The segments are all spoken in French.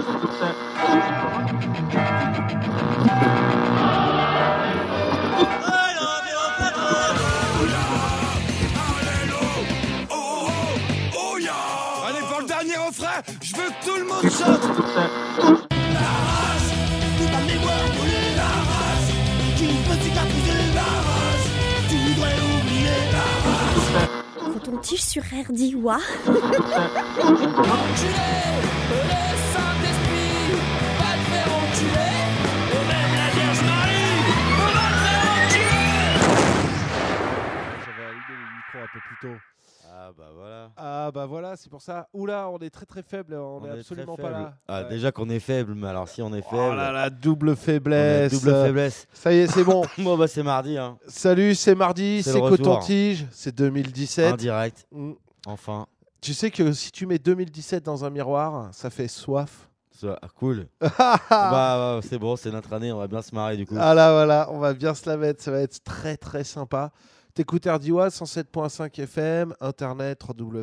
Allez, pour le dernier refrain, je veux que tout le monde chante. La race, toute ma mémoire brûlée. La race, qui peut cicatriser. La race, tu voudrais oublier. La race. Coton-tige sur RDIWA. Enculé, le Saint-Esprit va te faire enculer. Et même la Vierge Marie va te faire enculer. J'avais allumé le micro un peu plus tôt. Ah bah voilà, c'est pour ça. Oula, on est très très faible, on est absolument pas là. Ah, Ouais. déjà qu'on est faible, mais alors si on est faible. Oh là là, double faiblesse. Double faiblesse. Ça y est, c'est bon. Bon bah c'est mardi hein. Salut, c'est mardi, C'est c'est le retour. Coton-Tige, c'est 2017. En direct. Mm. Enfin. Tu sais que si tu mets 2017 dans un miroir, ça fait soif. Cool. Bah c'est bon, c'est notre année, on va bien se marrer du coup. Ah là voilà, on va bien se la mettre, ça va être très très sympa. T'écoutes RDIWA 107.5 FM, internet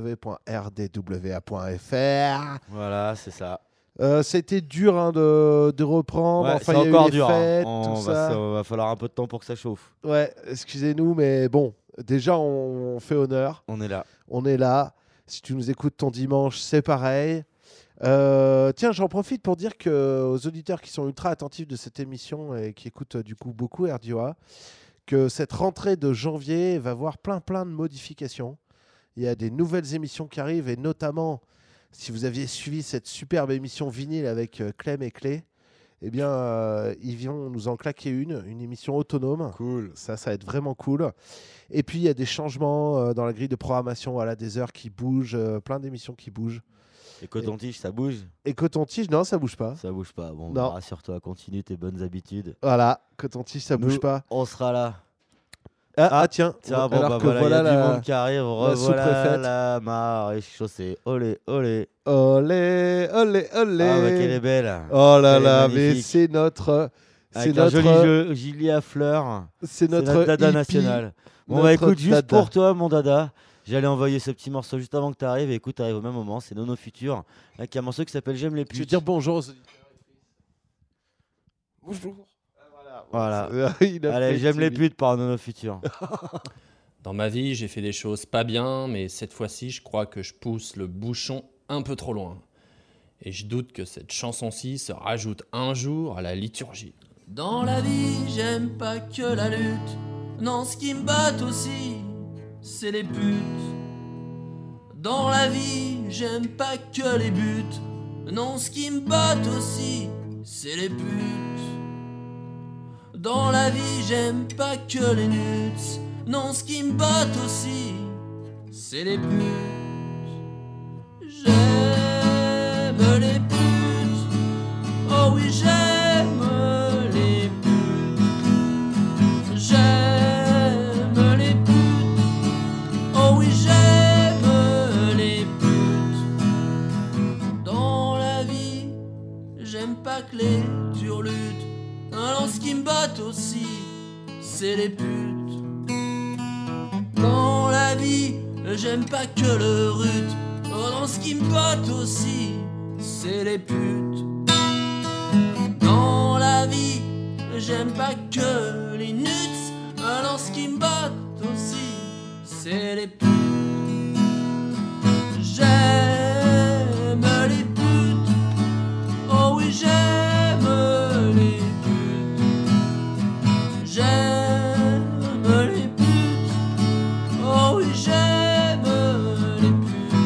www.rdwa.fr. Voilà, c'est ça. C'était dur hein, de reprendre. Ouais, enfin, c'est il y a eu encore les dur. fêtes, Hein. tout ça. Va falloir un peu de temps pour que ça chauffe. Ouais, excusez-nous, mais bon, déjà on fait honneur. On est là. On est là. Si tu nous écoutes ton dimanche, c'est pareil. Tiens, j'en profite pour dire aux auditeurs qui sont ultra attentifs de cette émission et qui écoutent du coup beaucoup RDIWA, que cette rentrée de janvier va voir plein de modifications. Il y a des nouvelles émissions qui arrivent et notamment, si vous aviez suivi cette superbe émission vinyle avec Clem et Clé, eh bien, ils vont nous en claquer une émission autonome. Cool. Ça va être vraiment cool. Et puis, il y a des changements dans la grille de programmation, voilà, des heures qui bougent, plein d'émissions qui bougent. Et Coton-Tige, ça bouge? Et Coton-Tige, non, ça bouge pas. Ça bouge pas. Bon, Non. bah, rassure-toi, continue tes bonnes habitudes. Voilà, Coton-Tige, ça bouge Nous, pas. On sera là. Ah, tiens, Tiens, bon, alors bah que voilà, il y a voilà du monde qui arrive. Revoilà sous-préfète. la maréchaussée. Olé, olé. Olé, olé, olé. Ah, bah, qu'elle est belle. Oh là Elle est là, mais magnifique. c'est notre... Avec C'est un notre... joli gilet à fleurs. C'est notre dada hippie, national. Bon, notre bah écoute, juste dada. pour toi, mon dada, j'allais envoyer ce petit morceau juste avant que tu arrives. Et écoute, t'arrives au même moment. C'est Nono Futur. Avec un morceau qui s'appelle J'aime les putes. Je veux dire bonjour aux auditeurs. Bonjour. Voilà. Il a Allez, fait J'aime les timide. putes par Nono Futur. Dans ma vie, j'ai fait des choses pas bien, mais cette fois-ci, je crois que je pousse le bouchon un peu trop loin. Et je doute que cette chanson-ci se rajoute un jour à la liturgie. Dans la vie, j'aime pas que la lutte. Non, ce qui me bat aussi, c'est les putes. Dans la vie, j'aime pas que les buts. Non, ce qui me bat aussi, c'est les putes. Dans la vie, j'aime pas que les nuts. Non, ce qui me bat aussi, c'est les putes. J'aime les putes. Oh oui, j'aime les putes. J'aime les putes. Oh oui, j'aime les putes. Dans la vie, j'aime pas que les turlutes. Alors ce qui me bat aussi, c'est les putes. Dans la vie, j'aime pas que le rut. Oh non, ce qui me botte aussi, c'est les putes. Dans la vie, j'aime pas que les nuts. Oh non, ce qui me botte aussi, c'est les putes. J'aime les putes. Oh oui, j'aime les putes. J'aime les putes. Oh oui, j'aime les putes.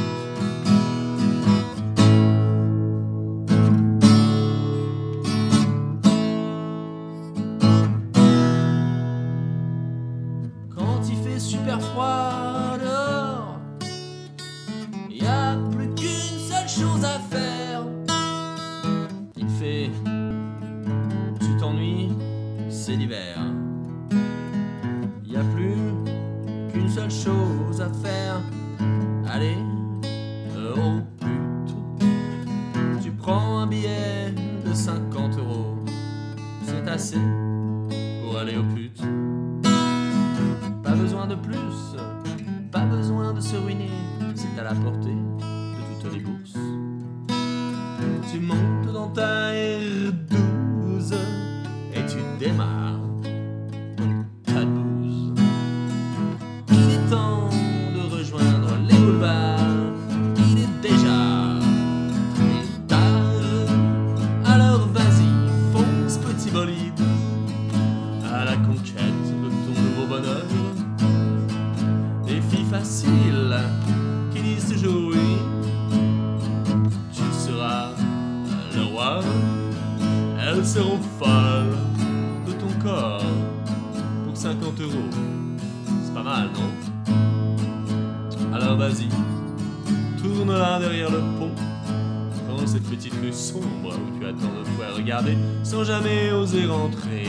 Quand il fait super froid dehors, y a plus qu'une seule chose à faire. Il fait, tu t'ennuies, c'est l'hiver. Y a plus qu'une seule chose à faire. Allez, oh pute, tu prends un billet de 50 €. C'est assez pour aller aux putes. Pas besoin de plus, pas besoin de se ruiner. C'est à la portée de toutes les bourses. Tu montes montes dans ta R12 et tu démarres ta 12. Il est temps de rejoindre les boulevards, il est déjà très tard. Alors vas-y, fonce petit bolide à la conquête de ton nouveau bonheur. Défi facile qui disent toujours oui. Tu seras le roi. Elles seront folles de ton corps pour 50 €. C'est pas mal, non? Alors vas-y, tourne-la derrière le pont. Dans cette petite rue sombre où tu attends de pouvoir regarder sans jamais oser rentrer.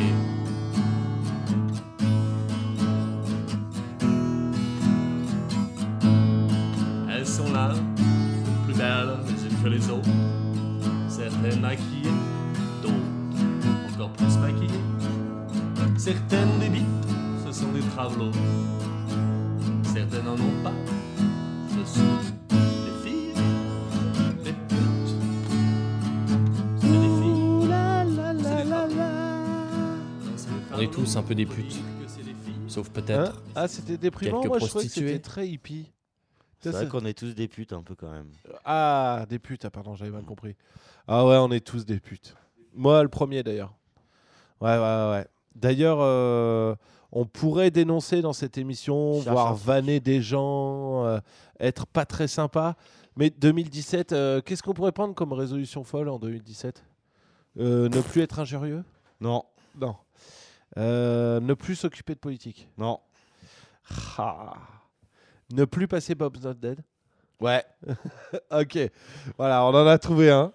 Elles sont là, toutes plus belles les unes que les autres. Certaines maquillées, d'autres encore plus maquillées. Certaines des bites, ce sont des travelots. Certaines n'en ont pas, ce sont des filles, des putes. C'est des filles, c'est des femmes. On est tous un peu des putes, sauf peut-être. Ah, c'était déprimant. Quelques Moi, je trouvais que prostituées. c'était très hippie. C'est Ça, vrai c'est- qu'on est tous des putes un peu quand même. Ah, des putes. Ah, pardon, j'avais mal compris. Ah ouais, on est tous des putes. Moi, le premier d'ailleurs. Ouais. D'ailleurs, on pourrait dénoncer dans cette émission, Cherche voire un flic. vanner des gens, être pas très sympa. Mais 2017, qu'est-ce qu'on pourrait prendre comme résolution folle en 2017 Ne plus être injurieux? Non, Non. Ne plus s'occuper de politique. non. Ah. Ne plus passer Bob's Not Dead. Ouais, Ok, voilà, on en a trouvé un.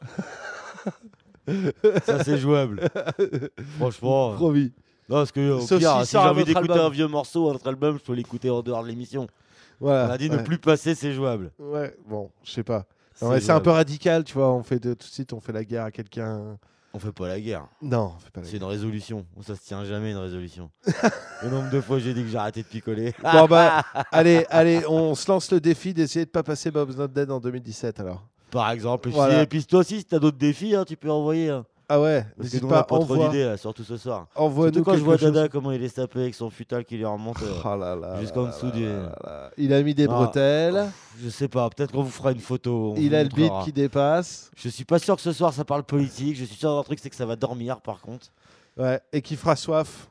ça c'est jouable. Franchement. Promis. Non, parce que au Sauf pire, s'il si sort j'ai un envie autre d'écouter album. un vieux morceau, un autre album, je peux l'écouter en dehors de l'émission. Voilà. On a dit ne Ouais. plus passer, c'est jouable. Ouais, bon, je sais pas. Non, mais c'est un peu radical, tu vois. On fait tout de suite, on fait la guerre à quelqu'un. On fait pas la guerre. Non, on fait pas la C'est guerre. une résolution. Ça se tient jamais une résolution. Le nombre de fois j'ai dit que j'ai arrêté de picoler. Bon bah, allez, on se lance le défi d'essayer de pas passer Bob's Not Dead en 2017 alors. Par exemple. Voilà. Et puis toi aussi, si t'as d'autres défis, hein, tu peux envoyer. Hein. Ah ouais, Parce que n'hésite nous, on a pas, pas trop d'idées, là, surtout ce soir. envoie-nous Surtout quand je vois quelque chose. Dada, comment il est sapé avec son futal qui lui remonte. Oh là là jusqu'en là dessous là du- là là. Il a mis des Ah. bretelles, Je sais pas, peut-être qu'on vous fera une photo. on il vous a le beat montrera. qui dépasse, Je suis pas sûr que ce soir ça parle politique. Je suis sûr d'un truc, c'est que ça va dormir par contre. ouais, et qui fera soif.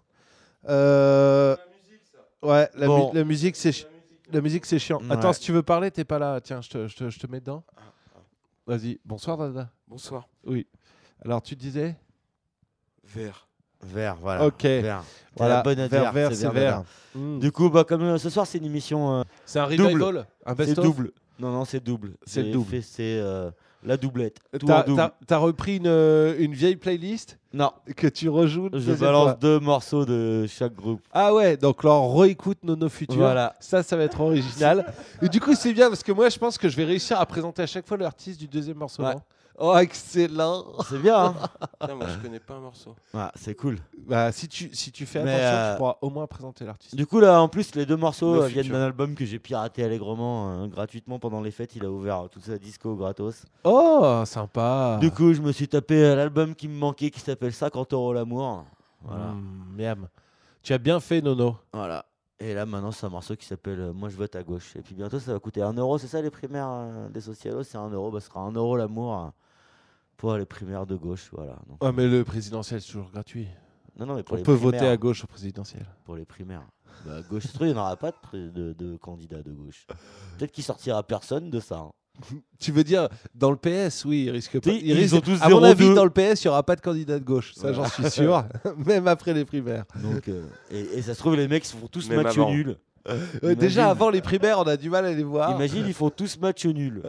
Ouais, Bon. la musique c'est la musique c'est chiant. Ouais. Attends, si tu veux parler, t'es pas là. Tiens, je te mets dedans. Vas-y. Bonsoir Dada. Bonsoir. Oui. Alors tu disais Vert. Vert, voilà. Ok. Vert. T'as Voilà, la bonne à vert, dire, vert, c'est Dada. vert. Mm. Du coup, bah, comme ce soir c'est une émission, C'est un double. revival, un c'est best-of. double. Non, c'est double. C'est le J'ai double. fait- C'est la doublette. Tout en double. T'as repris une vieille playlist Non, que tu rejoues. une je deuxième balance fois. 2 morceaux de chaque groupe. Ah ouais, donc là on réécoute Nono Futur. Voilà. Ça va être original. Et du coup, c'est bien parce que moi, je pense que je vais réussir à présenter à chaque fois l'artiste du deuxième morceau. Ouais. non Oh, excellent. C'est bien, hein. Putain, moi, je connais pas un morceau. Ouais, c'est cool. Bah, si tu fais Mais, attention, tu pourras au moins présenter l'artiste. Du coup, là, en plus, les 2 morceaux Le viennent futur. d'un album que j'ai piraté allègrement, gratuitement pendant les fêtes. Il a ouvert toute sa disco gratos. Oh, sympa. Du coup, je me suis tapé l'album qui me manquait qui s'appelle 50 € l'amour. Voilà. Miam. Tu as bien fait, Nono. Voilà. Et là, maintenant, c'est un morceau qui s'appelle Moi je vote à gauche. Et puis bientôt, ça va coûter 1 €. C'est ça, les primaires des socialos, c'est 1 €. Bah, ce sera 1 € l'amour pour les primaires de gauche. Voilà. Donc, Ouais, mais le présidentiel, c'est toujours gratuit. non, mais pour On les peut primaires, voter à gauche au présidentiel. Pour les primaires. Bah, à gauche, c'est sûr, il n'y en aura pas de candidat de gauche. Peut-être qu'il sortira personne de ça. hein. Tu veux dire, dans le PS, oui, il risque pas. Si, il ils risque- ont tous à mon avis, 0,2. dans le PS, il n'y aura pas de candidat de gauche. Ça, j'en suis sûr. Même après les primaires. Donc, et ça se trouve, les mecs se font tous Même match avant. nul. Ouais, déjà, Imagine. avant les primaires, on a du mal à les voir. Imagine, ils font tous match nul.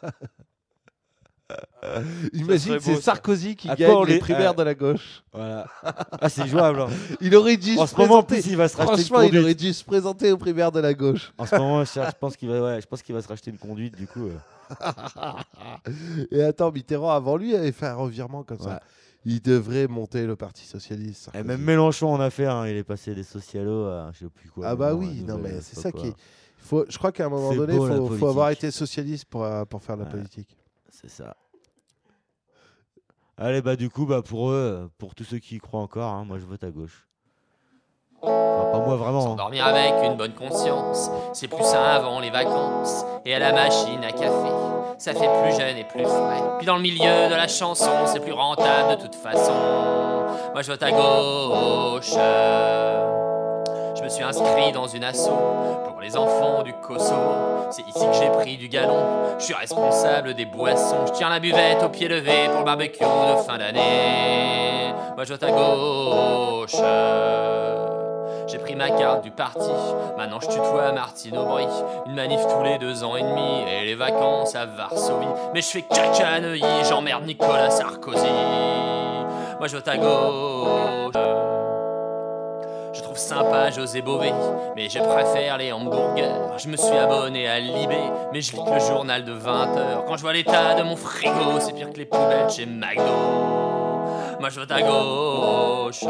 Imagine, serait c'est beau, ça. Sarkozy qui À gagne quoi on les les- primaires de la gauche. Voilà. Ah, c'est jouable. hein. Il aurait dû En se ce moment, en présenter. plus, il va se racheter une Franchement, il conduite. aurait dû se présenter aux primaires de la gauche. En ce moment, je pense qu'il va, je pense qu'il va se racheter une conduite, du coup. Et attends, Mitterrand, avant lui, avait fait un revirement comme Ouais. ça. Il devrait monter le Parti Socialiste. Et Sarkozy. même Mélenchon en a fait, hein, il est passé des socialos à je sais plus quoi. Ah bah maintenant, oui, non nouvelle, mais je c'est sais ça pas qui quoi. est... Je crois qu'à un moment C'est donné, beau, la faut avoir politique. été socialiste pour faire de la Ouais. politique. C'est ça. Allez, bah du coup, bah pour eux, pour tous ceux qui y croient encore, hein, moi je vote à gauche. Enfin, pas moi vraiment. Hein. S'endormir avec une bonne conscience, c'est plus sain avant les vacances. Et à la machine à café, ça fait plus jeune et plus frais. Puis dans le milieu de la chanson, c'est plus rentable de toute façon. Moi je vote à gauche. Je me suis inscrit dans une asso pour les enfants du Kosovo. C'est ici que j'ai pris du galon. Je suis responsable des boissons. Je tiens la buvette au pied levé pour le barbecue de fin d'année. Moi je vote à gauche. J'ai pris ma carte du parti, maintenant je tutoie Martine Aubry. Une manif tous les 2 ans et demi, et les vacances à Varsovie. Mais je fais caca à Neuilly, j'emmerde Nicolas Sarkozy. Moi je vote à gauche. Je trouve sympa José Bové, mais je préfère les hamburgers. Je me suis abonné à Libé, mais je lis que le journal de 20h. Quand je vois l'état de mon frigo, c'est pire que les poubelles chez McDo. Moi je vote à gauche.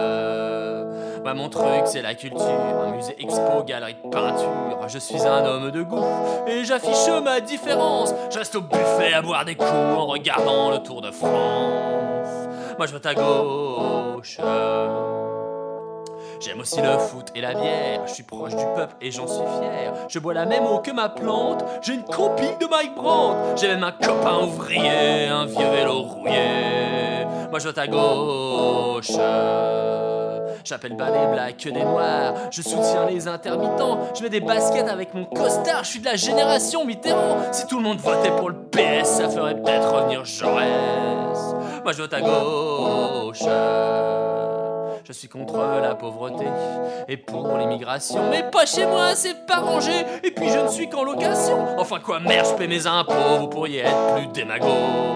Moi mon truc c'est la culture, un musée expo, galerie de peinture. Je suis un homme de goût et j'affiche ma différence. Je reste au buffet à boire des coups en regardant le Tour de France. Moi je vote à gauche. J'aime aussi le foot et la bière. Je suis proche du peuple et j'en suis fier. Je bois la même eau que ma plante. J'ai une compile de Mike Brandt. J'ai même un copain ouvrier, un vieux vélo rouillé. Moi je vote à gauche. J'appelle pas les blacks que des noirs. Je soutiens les intermittents. Je mets des baskets avec mon costard. Je suis de la génération Mitterrand. Si tout le monde votait pour le PS, ça ferait peut-être revenir Jaurès. Moi je vote à gauche. Je suis contre la pauvreté et pour l'immigration. Mais pas chez moi, c'est pas rangé. Et puis je ne suis qu'en location. Enfin quoi, merde, je paie mes impôts. Vous pourriez être plus démago.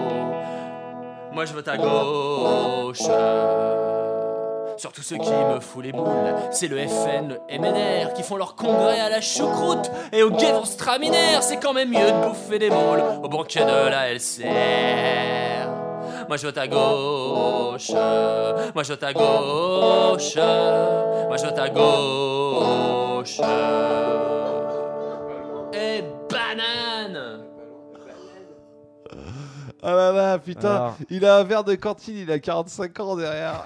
Moi je vote à gauche. Surtout ceux qui me foutent les boules, c'est le FN, le MNR, qui font leur congrès à la choucroute et au Gewürztraminer. C'est quand même mieux de bouffer des moules au banquet de la LCR. Moi je vote à gauche. Moi je vote à gauche. Moi je vote à gauche. Et banane. Ah là là, putain, Alors. il a un verre de cantine, il a 45 ans derrière.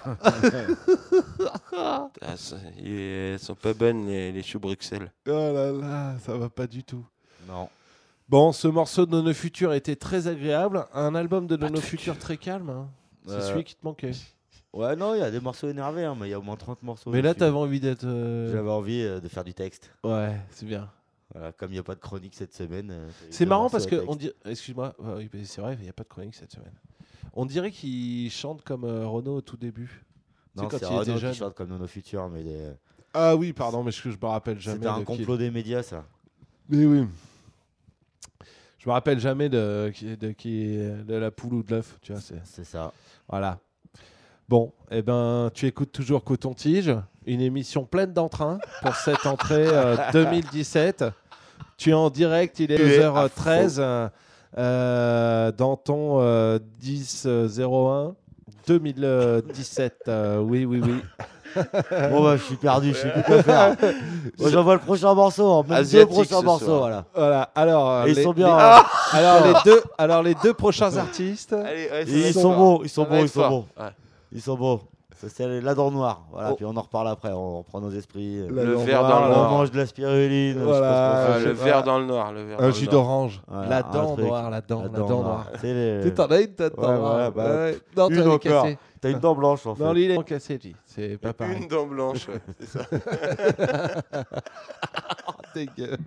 Ils sont pas bonnes les choux Bruxelles. Oh là là, ça va pas du tout. Non. Bon, ce morceau de Nono Futur était très agréable. Un album de Nono Futur très calme. Hein. C'est celui qui te manquait. Ouais, non, il y a des morceaux énervés, hein, mais il y a au moins 30 morceaux. Mais là, dessus. t'avais envie d'être. J'avais envie de faire du texte. Ouais, c'est bien. Voilà, comme il n'y a pas de chronique cette semaine. C'est marrant parce que on dit. Excuse-moi, oui, c'est vrai, il n'y a pas de chronique cette semaine. On dirait qu'il chante comme Renaud au tout début. Non, quand c'est il était Renaud jeune. qui chante comme Nono Futur, mais Ah oui, pardon, mais je me rappelle jamais. c'était un de qui- complot des médias, ça. Mais oui. Je me rappelle jamais de la poule ou de l'œuf, tu vois. C'est ça. Voilà. Bon, eh ben, tu écoutes toujours Coton-Tige, une émission pleine d'entrain pour cette entrée 2017. Tu es en direct, il est 2h13 dans ton 10-01 2017. Oui. Bon, bah, je suis perdu, je sais plus quoi faire. Bon, j'envoie le prochain morceau, même deux Asiatique prochains ce morceaux, soir. voilà. Voilà. Alors, Et ils sont bien. alors les deux prochains artistes. Allez, ouais, Ils sont beaux, ils sont Ça va beaux, être ils sont fort. beaux. Ouais. Ils sont beaux. Ça, c'est la dent noire. Voilà, Oh. puis on en reparle après, on reprend nos esprits. La Le dent verre noire, dans le On noir. mange de la spiruline. Voilà. je sais pas ce qu'on fait. Le verre dans le noir. Le verre dans Un le jus noir. d'orange. Voilà, La un dent truc. noire, la dent noire. C'est les- Tu t'en as une tête Ouais, voilà, bah, Non, une t'as encore. cassé. T'as une dent blanche en fait. Non, lui, il est cassé, lui. C'est pas pareil. Une dent blanche, ouais, c'est ça. Dégueu.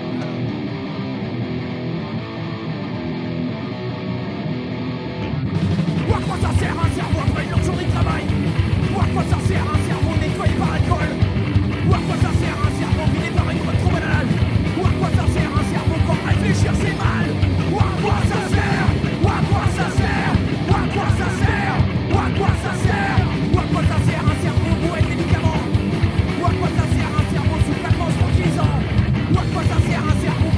Ou à quoi ça sert un cerveau après une longue journée de travail? Ou à quoi ça sert un cerveau nettoyé par l'alcool? Ou à quoi ça sert un cerveau vidé par une bonne trop banale? Ou à quoi ça sert un cerveau quand réfléchir c'est mal? Ou à quoi ça sert? Ou à quoi ça sert? Ou à quoi ça sert? Ou à quoi ça sert? Ou à quoi ça sert un cerveau bourré de médicaments? Ou à quoi ça sert un cerveau sous calmant tranquillisant? Ou à quoi ça sert un cerveau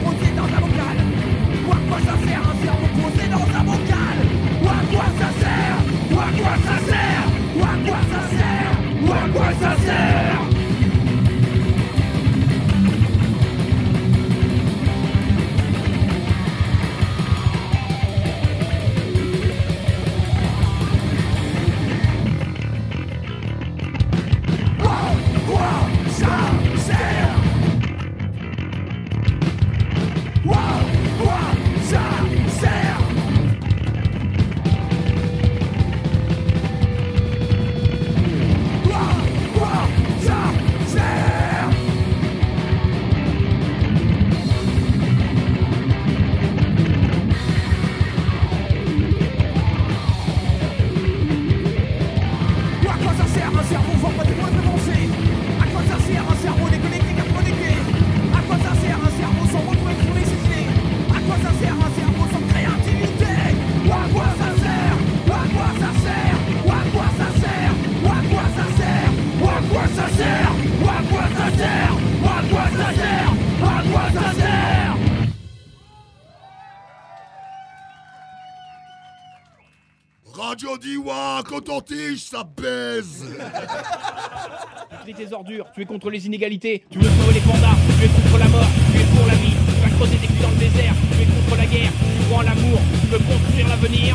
radio dit ouah, quand on tige, ça baise. Tu es tes ordures, tu es contre les inégalités, tu veux sauver les pandas, tu es contre la mort, tu es pour la vie, tu vas creuser des culs dans le désert, tu es contre la guerre, tu crois en l'amour, tu veux construire l'avenir.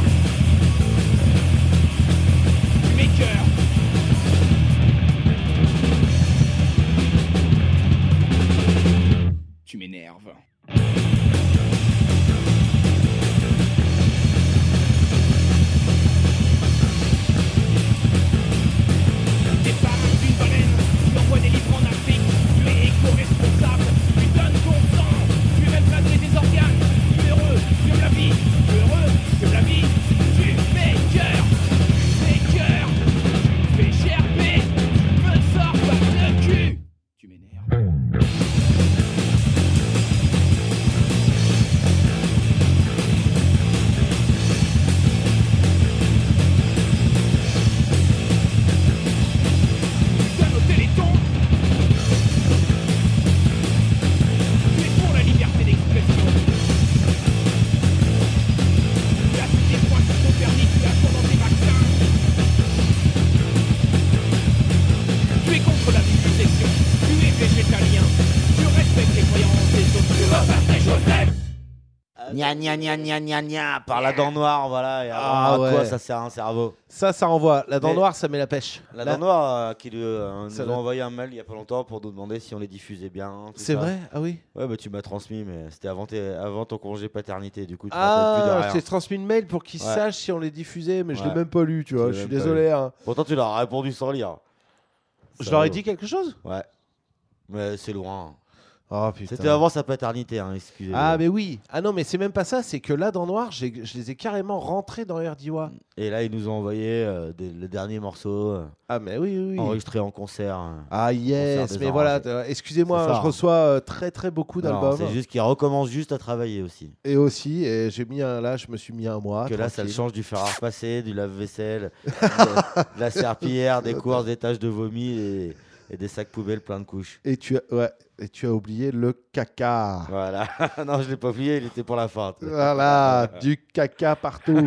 Tu m'écœures. Tu m'énerves. T'es parrain d'une baleine, tu envoies des livres en Afrique, tu es éco-responsable, tu donnes ton sang, tu es même prêt à donner tes organes, tu es heureux, tu aimes la vie, tu es heureux, tu aimes la vie, tu m'écœures, tu fais gerber, tu me sors par le cul, tu m'énerves. Gna gna gna gna gna gna par la dent noire, voilà. Et Ah à quoi ouais. ça sert un cerveau? Ça envoie. La dent Mais- noire, ça met la pêche. La Là- dent noire qui nous Ça a doit- envoyé un mail il y a pas longtemps pour nous demander si on les diffusait bien. tout C'est ça. vrai? Ah oui. Ouais, bah tu m'as transmis, mais c'était avant ton congé paternité, du coup tu te rappelles plus de Ah, rien. je t'ai transmis une mail pour qu'ils Ouais. sachent si on les diffusait, mais je l'ai Ouais. même pas lu, tu vois. l'as Je suis même pas désolé. lu. Hein. Pourtant tu leur as répondu sans lire. Je Ça leur ai va. dit quelque chose? Ouais. Mais c'est loin. Oh putain. C'était avant sa paternité, hein, excusez-moi. Ah, mais oui. Ah non, mais c'est même pas ça. C'est que là, dans Noir, je les ai carrément rentrés dans RDIWA. Et là, ils nous ont envoyé les derniers morceaux Ah, mais oui, oui, oui. enregistrés en concert. Ah, yes. Concert Mais voilà, désarrangé. excusez-moi, C'est ça, je hein. reçois très, très beaucoup Non, d'albums. c'est juste qu'ils recommencent juste à travailler aussi. Et aussi, et j'ai mis là, je me suis mis un mois. Que là, ça le tranquille. change du fer à repasser, du lave-vaisselle, de la serpillière, des courses, des taches de vomi et des sacs poubelles plein de couches. Et tu as oublié le caca. Voilà. Non, je l'ai pas oublié, il était pour la fin. Voilà, du caca partout.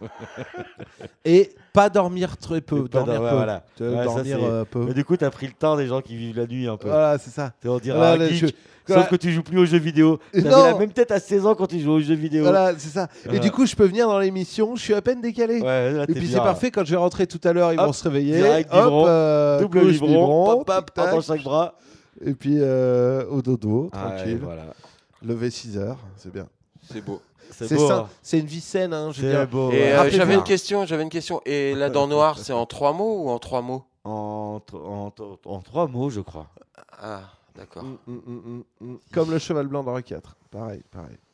Et pas dormir très peu. Et pas Dormir dor- ouais, peu. voilà. Ouais, ça, Dormir c'est- peu. Mais du coup, t'as pris le temps des gens qui vivent la nuit un peu. Voilà, c'est ça. On dirait Voilà, un là, geek, voilà. sauf que tu joues plus aux jeux vidéo. T'avais Non. la même tête à 16 ans quand tu jouais aux jeux vidéo. Voilà, c'est ça. Et Voilà. du coup, je peux venir dans l'émission, je suis à peine décalé. Ouais, là, Et t'es puis bien. c'est parfait, quand je vais rentrer tout à l'heure, ils Hop, vont se réveiller. direct Hop, biberon, double couche, biberon, pop, pop, tic-tac. dans chaque bras. Et puis au dodo, Ah, ouais, tranquille. voilà. Lever 6 heures, c'est bien. C'est beau. C'est beau. ça, hein. c'est une vie saine, hein, je veux C'est dire. beau. Et ouais. rappelez-vous. j'avais une question. Et la dent noire, c'est en 3 mots ou en 3 mots? En 3 mots, je crois. Ah, d'accord. Comme le cheval blanc dans Rocky 4. Pareil.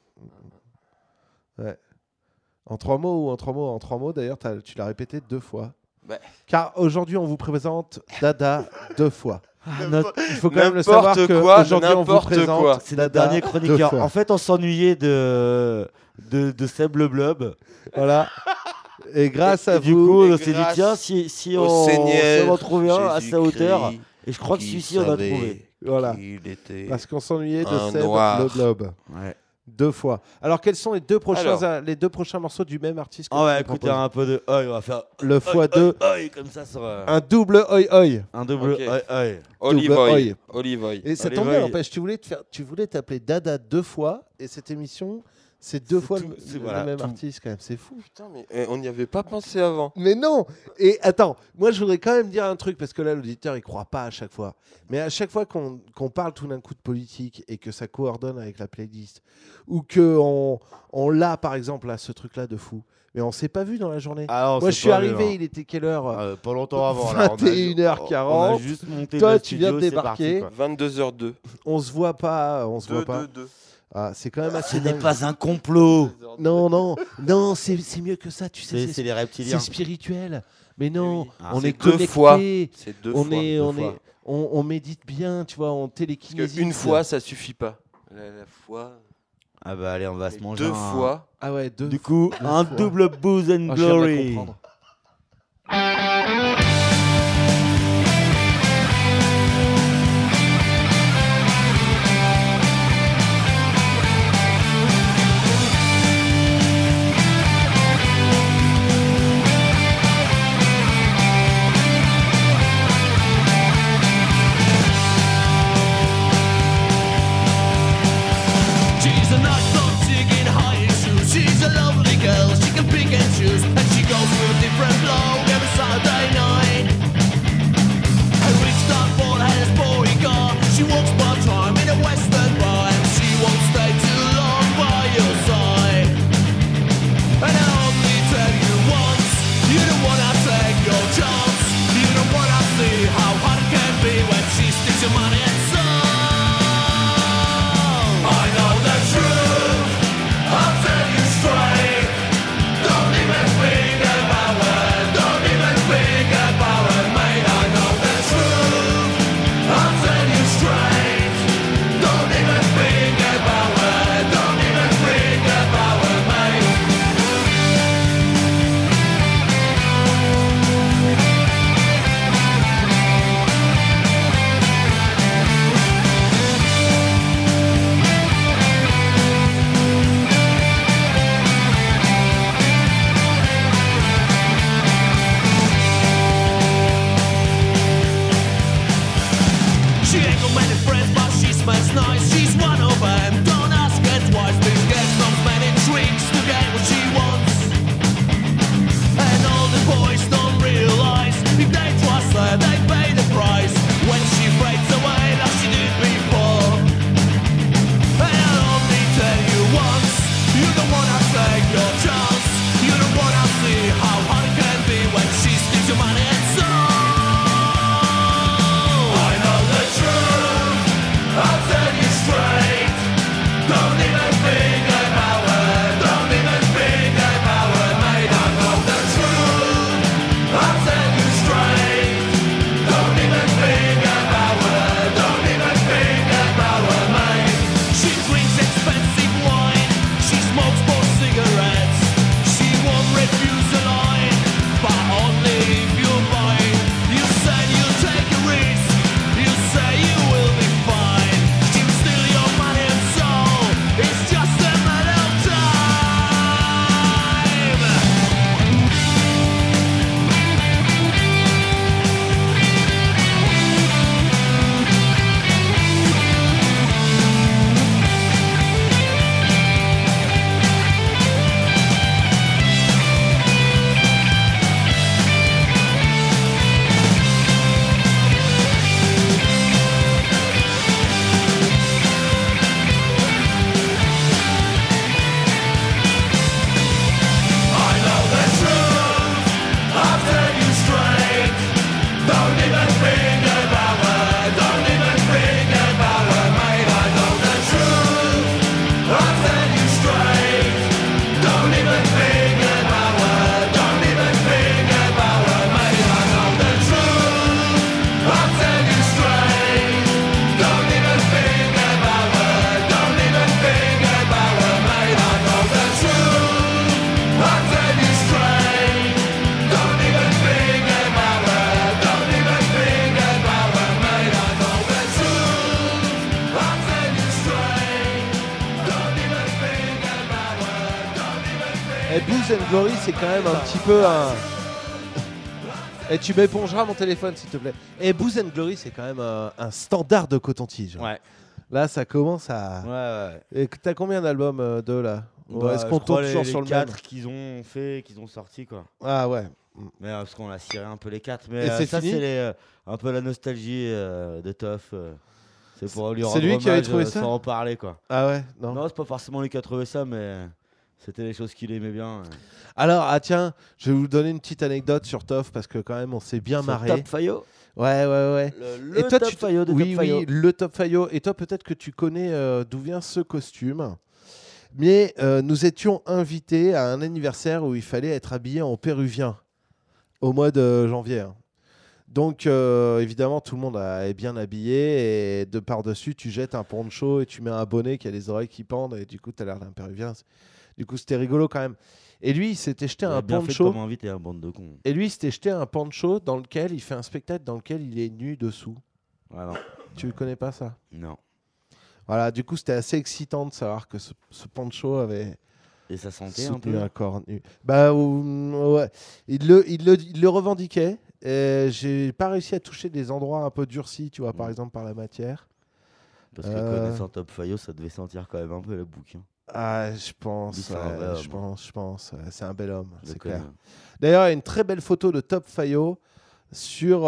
Ouais. En 3 mots ou en 3 mots? En 3 mots, d'ailleurs, tu l'as répété 2 fois. Ouais. Car aujourd'hui, on vous présente Dada 2 fois. Ah, Il faut quand même le savoir N'importe quoi, qu'aujourd'hui, on vous n'importe présente quoi. C'est notre Dada dernier 2 chroniqueur. fois. En fait, on s'ennuyait de Seb le Blob. Voilà. Et grâce à Et du vous, coup, et on s'est dit, grâce tiens, si au on Seigneur en trouvait un à sa Jésus-Christ, hauteur. Et je crois que qui celui-ci, on a savait trouvé. voilà. qu'il était Parce qu'on s'ennuyait de un Seb noir. le Blob. Ouais. 2 fois. Alors, quels sont les deux prochains, Alors. morceaux du même artiste que On tu va nous écouter proposes un peu de oi, on va faire Le x2, oi, comme ça sur un double oi oi. un double Ok. oi. Olive Double Oil. Olive Oil. Et ça Allez, tombe bien, vas-y. n'empêche, tu voulais t'appeler Dada 2 fois, et cette émission, c'est 2 fois tout, c'est le voilà, même tout. artiste, quand même, c'est fou. Putain, mais on n'y avait pas pensé avant. Mais non. Et attends, moi je voudrais quand même dire un truc, parce que là l'auditeur il croit pas à chaque fois. Mais à chaque fois qu'on parle tout d'un coup de politique et que ça coordonne avec la playlist, ou qu'on l'a par exemple là, ce truc-là de fou, mais on s'est pas vu dans la journée. Ah non, moi c'est je suis pas arrivé, vrai, il était quelle heure hein. Pas longtemps avant. là, on a- 21h40. On a juste monté Toi, le tu viens de studio, c'est parti, débarquer. quoi. 22h02. On se voit pas, on se voit pas. 2. Ah, c'est quand même Ce assez n'est dingue. pas un complot. Non, c'est mieux que ça, tu sais. C'est les reptiliens. C'est spirituel. Mais non, oui. Ah, on c'est est 2 connecté. fois. C'est 2 On fois. est, deux on fois. est, on médite bien, tu vois, on Parce télékinésie. qu'une fois, ça suffit pas. La fois. Ah bah allez, on va se manger 2 un- fois. Ah ouais, deux. Du coup, un fois. double booze and Ah, je viens de la glory. comprendre. Booze and Glory, c'est quand même un petit peu un. Et tu m'épongeras mon téléphone, s'il te plaît. Et Booze and Glory, c'est quand même un standard de coton-tige. Ouais. Là, ça commence à. Ouais. Et t'as combien d'albums d'eux là? Bah, Est-ce qu'on je crois tourne toujours sur le les même? 4 qu'ils ont fait, qu'ils ont sorti quoi. Ah ouais. Mais parce qu'on a ciré un peu les 4. Et Mais c'est ça, fini c'est un peu la nostalgie de Toff. C'est pour lui C'est rendre lui qui avait hommage, trouvé ça sans en parler quoi. Ah ouais, non. Non, c'est pas forcément lui qui a trouvé ça, mais c'était les choses qu'il aimait bien. Alors, ah tiens, je vais vous donner une petite anecdote sur Toff parce que quand même, on s'est bien Sur marré. Top Fayo. Ouais. Le Et toi, Top Fayo de oui, Top Fayo. oui, le Top Fayo. Et toi, peut-être que tu connais d'où vient ce costume. Mais nous étions invités à un anniversaire où il fallait être habillé en péruvien au mois de janvier. Hein. Donc, évidemment, tout le monde est bien habillé et de par-dessus, tu jettes un poncho et tu mets un bonnet qui a les oreilles qui pendent et du coup, tu as l'air d'un péruvien. Du coup, c'était rigolo quand même. Et lui, il s'était jeté un bien fait poncho. comme invité, un bande de cons. Et lui, il s'était jeté un poncho dans lequel il fait un spectacle dans lequel il est nu dessous. Ah non. Tu ne connais pas ça? Non. Voilà, du coup, c'était assez excitant de savoir que ce poncho avait Et ça sentait un soutenu peu. un corps nu. Bah ouais, il le revendiquait. Et j'ai pas réussi à toucher des endroits un peu durcis, tu vois, par exemple par la matière. Parce que connaissant Top Fayo, ça devait sentir quand même un peu le bouquin. Ah, je pense, Lui, c'est un vrai je homme. pense, c'est un bel homme, Je le c'est clair. connais. D'ailleurs, il y a une très belle photo de Top Fayo sur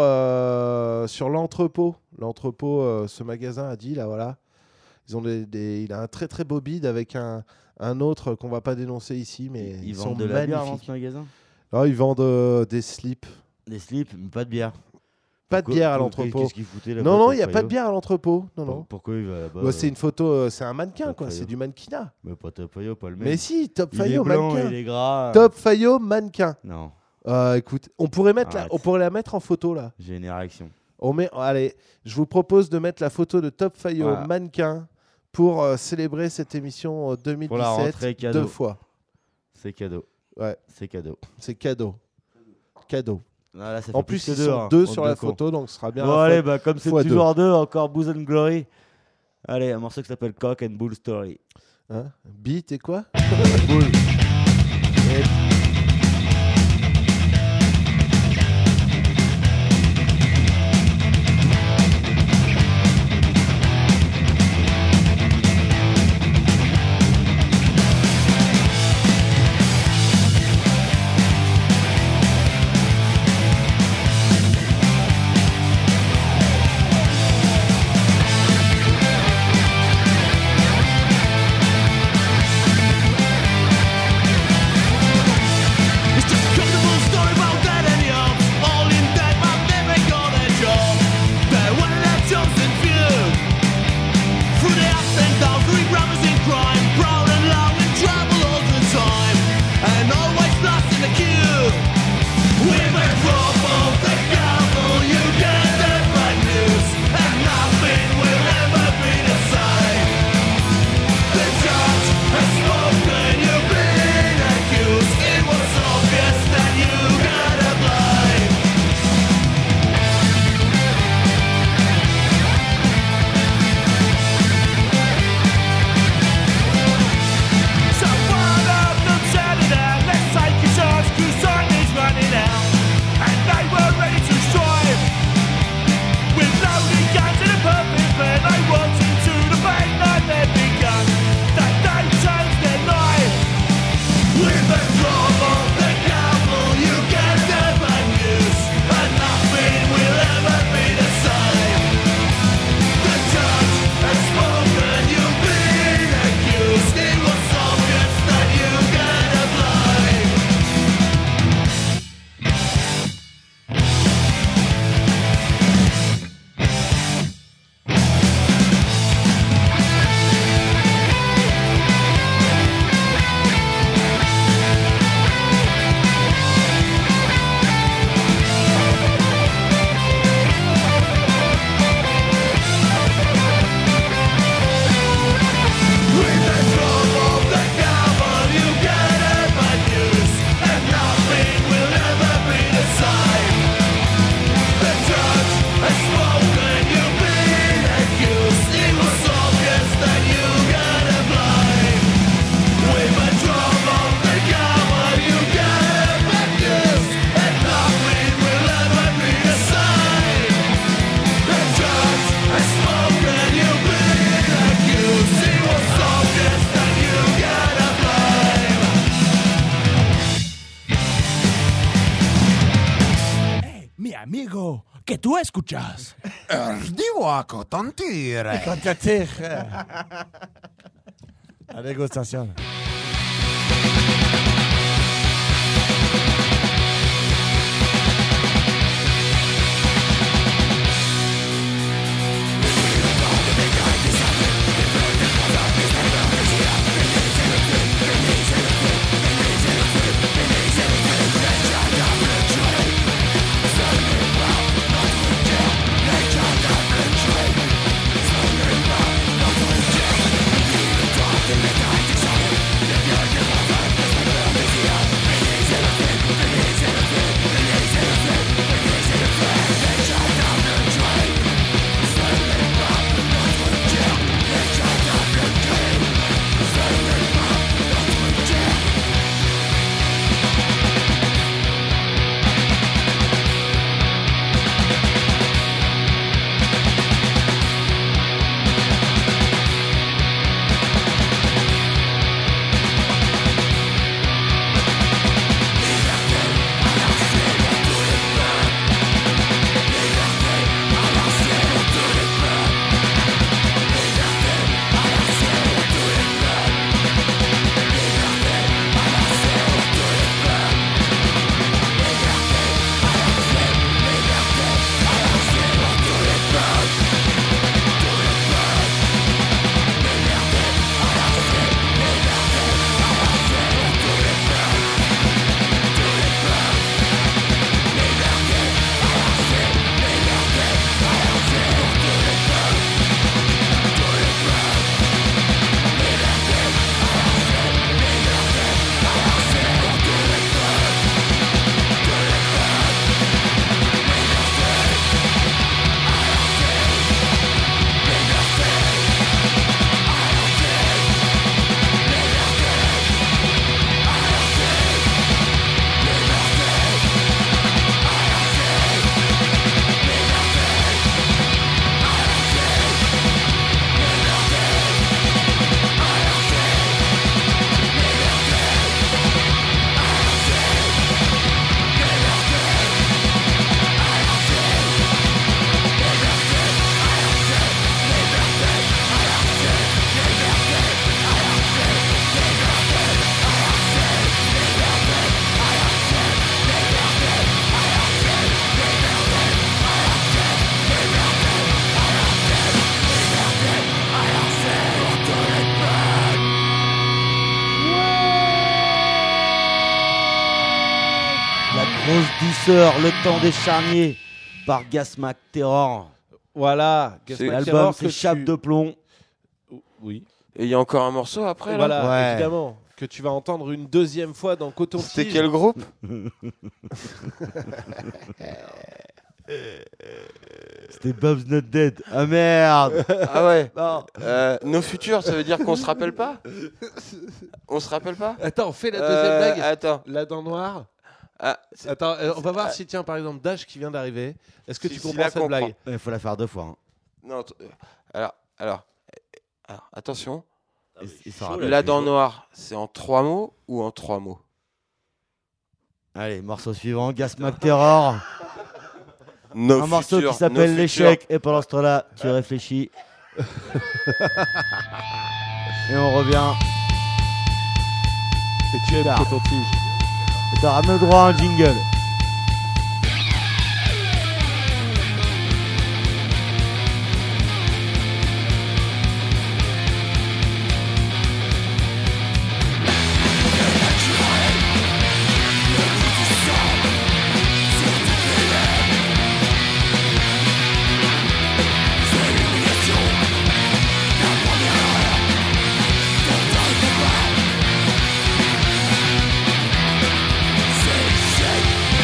l'entrepôt. L'entrepôt, ce magasin a dit, là, voilà. Ils ont il a un très très beau bide avec un autre qu'on va pas dénoncer ici, mais Ils sont vendent de la bière dans magnifiques. ce magasin. Alors, ils vendent des slips. Des slips, mais pas de bière. Pas de bière à l'entrepôt. Qu'est-ce qu'il foutait là? Non, il n'y a pas de bière à l'entrepôt. Non. Pourquoi il va là-bas? Bah, c'est une photo, c'est un mannequin, Top quoi. Fayo. C'est du mannequinat. Mais pas Top Fayo, pas le même. Mais si, Top Il est Fayo, blanc, mannequin. il est gras. Top Fayo, mannequin. Non, Écoute, on pourrait Arrête. on pourrait la mettre en photo là. j'ai une érection. Allez, je vous propose de mettre la photo de Top Fayo, Voilà. mannequin, pour célébrer cette émission Pour la rentrée, 2017 cadeau. 2 fois. C'est cadeau. Ouais, C'est cadeau. c'est cadeau. Cadeau. Ah, là, ça fait En plus, que ils deux, sont hein, deux bande sur de la cons. photo, donc ce sera bien. Bon, la allez, photo. bah, comme c'est fois toujours deux, encore Booze and Glory. Allez, un morceau qui s'appelle Cock and Bull Story. Hein, beat et quoi? Bull. We'll mi amigo, que tú escuchas. Dis-moi, Contentire. Contentire. La dégustation. Grosse douceur, le temps des charniers par Gasmac Terror. Voilà, l'album c'est Chape de plomb. Oui. Et il y a encore un morceau après là. Voilà, évidemment, que tu vas entendre une deuxième fois dans Coton Tige. C'était quel groupe? C'était Bob's Not Dead. Ah merde. Ah ouais. Non. Nos futurs, ça veut dire qu'on se rappelle pas? On se rappelle pas? Attends, fais la deuxième blague. Attends. La dent noire. Attends, on va voir si, tiens, par exemple, Dash qui vient d'arriver. Est-ce que tu comprends cette blague? Il faut la faire deux fois. Hein. Non, alors, attention. La La dent noire, c'est en 3 mots ou en 3 mots? Allez, morceau suivant, Gasmac Terror. Un morceau qui s'appelle L'échec. Et pendant ce temps-là, tu réfléchis. Et on revient. Et tu aimes Coton Tige. Et t'as ramené le droit à un jingle. C'est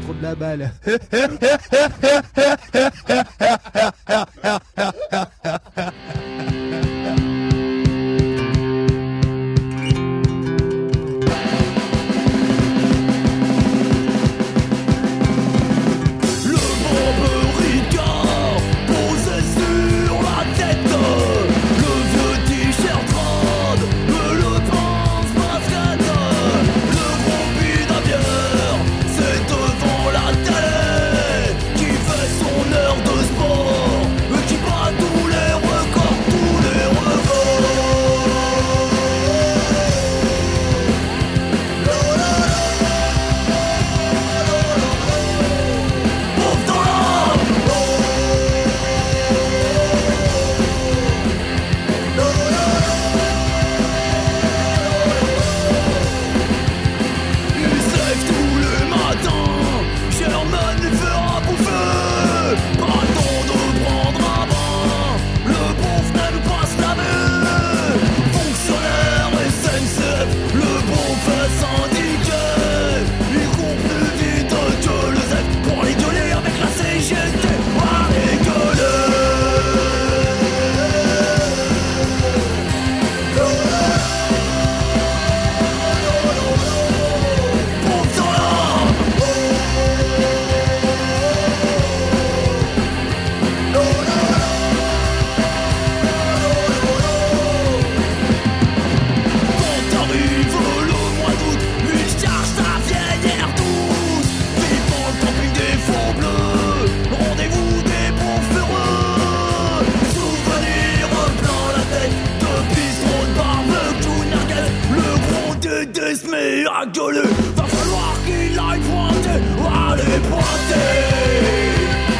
micro de la balle. Miraculeux, va falloir qu'il aille pointer, allez pointer.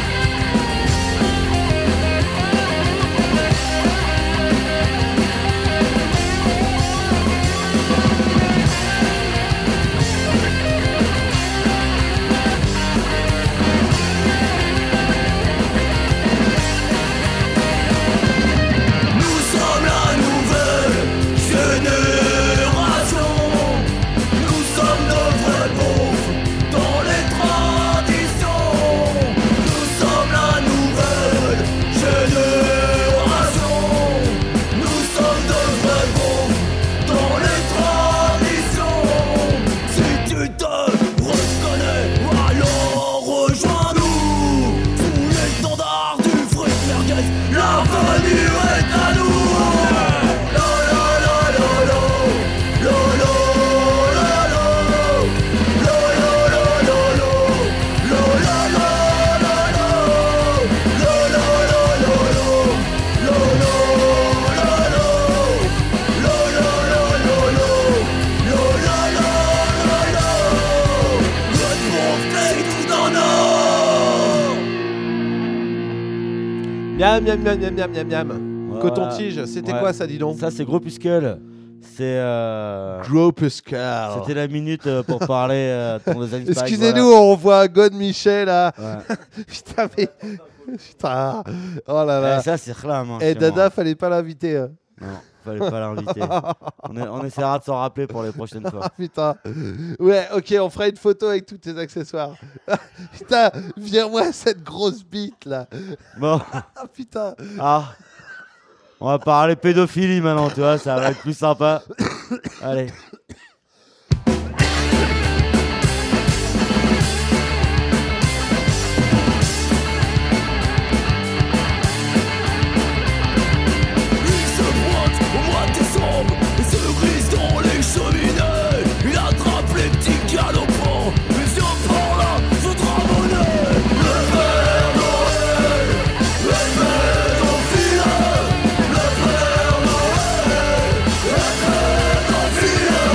Nous sommes la nouvelle génération. Nous sommes de vrais beaufs dans les traditions. Nous sommes la nouvelle génération. Nous sommes de vrais beaufs dans les traditions. Si tu te reconnais, alors rejoins-nous. Sous l'étendard du fric merguez, l'avenir est à nous. La la la la la, la la la la, la la la la la, la la la la la, la la la la la, la la la la, la la la la, la la la la. Red Bull fait tout en or. Miam, miam, miam, miam, miam, miam, miam. Voilà. Coton-tige, c'était Ouais. quoi ça, dis donc? Ça, c'est Groupuscule. C'est. Groupuscule. C'était la minute pour parler de ton deuxième spike. Excusez-nous, voilà. on voit God Michel là. Ouais. Putain, mais. Putain. Oh là là. Eh, ça, c'est Khlam. Hein, Et chez moi. Dada, fallait pas l'inviter. Hein. Non, fallait pas l'inviter. On essaiera de s'en rappeler pour les prochaines fois. Ah putain. Ouais, ok, on fera une photo avec tous tes accessoires. Putain, viens-moi cette grosse bite là. Bon. Ah putain. Ah. On va parler pédophilie maintenant, tu vois, ça va être plus sympa. Allez. Il se pointe au mois de décembre et se glisse dans les cheminées. Il attrape les petits galopants et vient par là se dramonner. Le Père Noël, le pédophile, le Père Noël, le pédophile.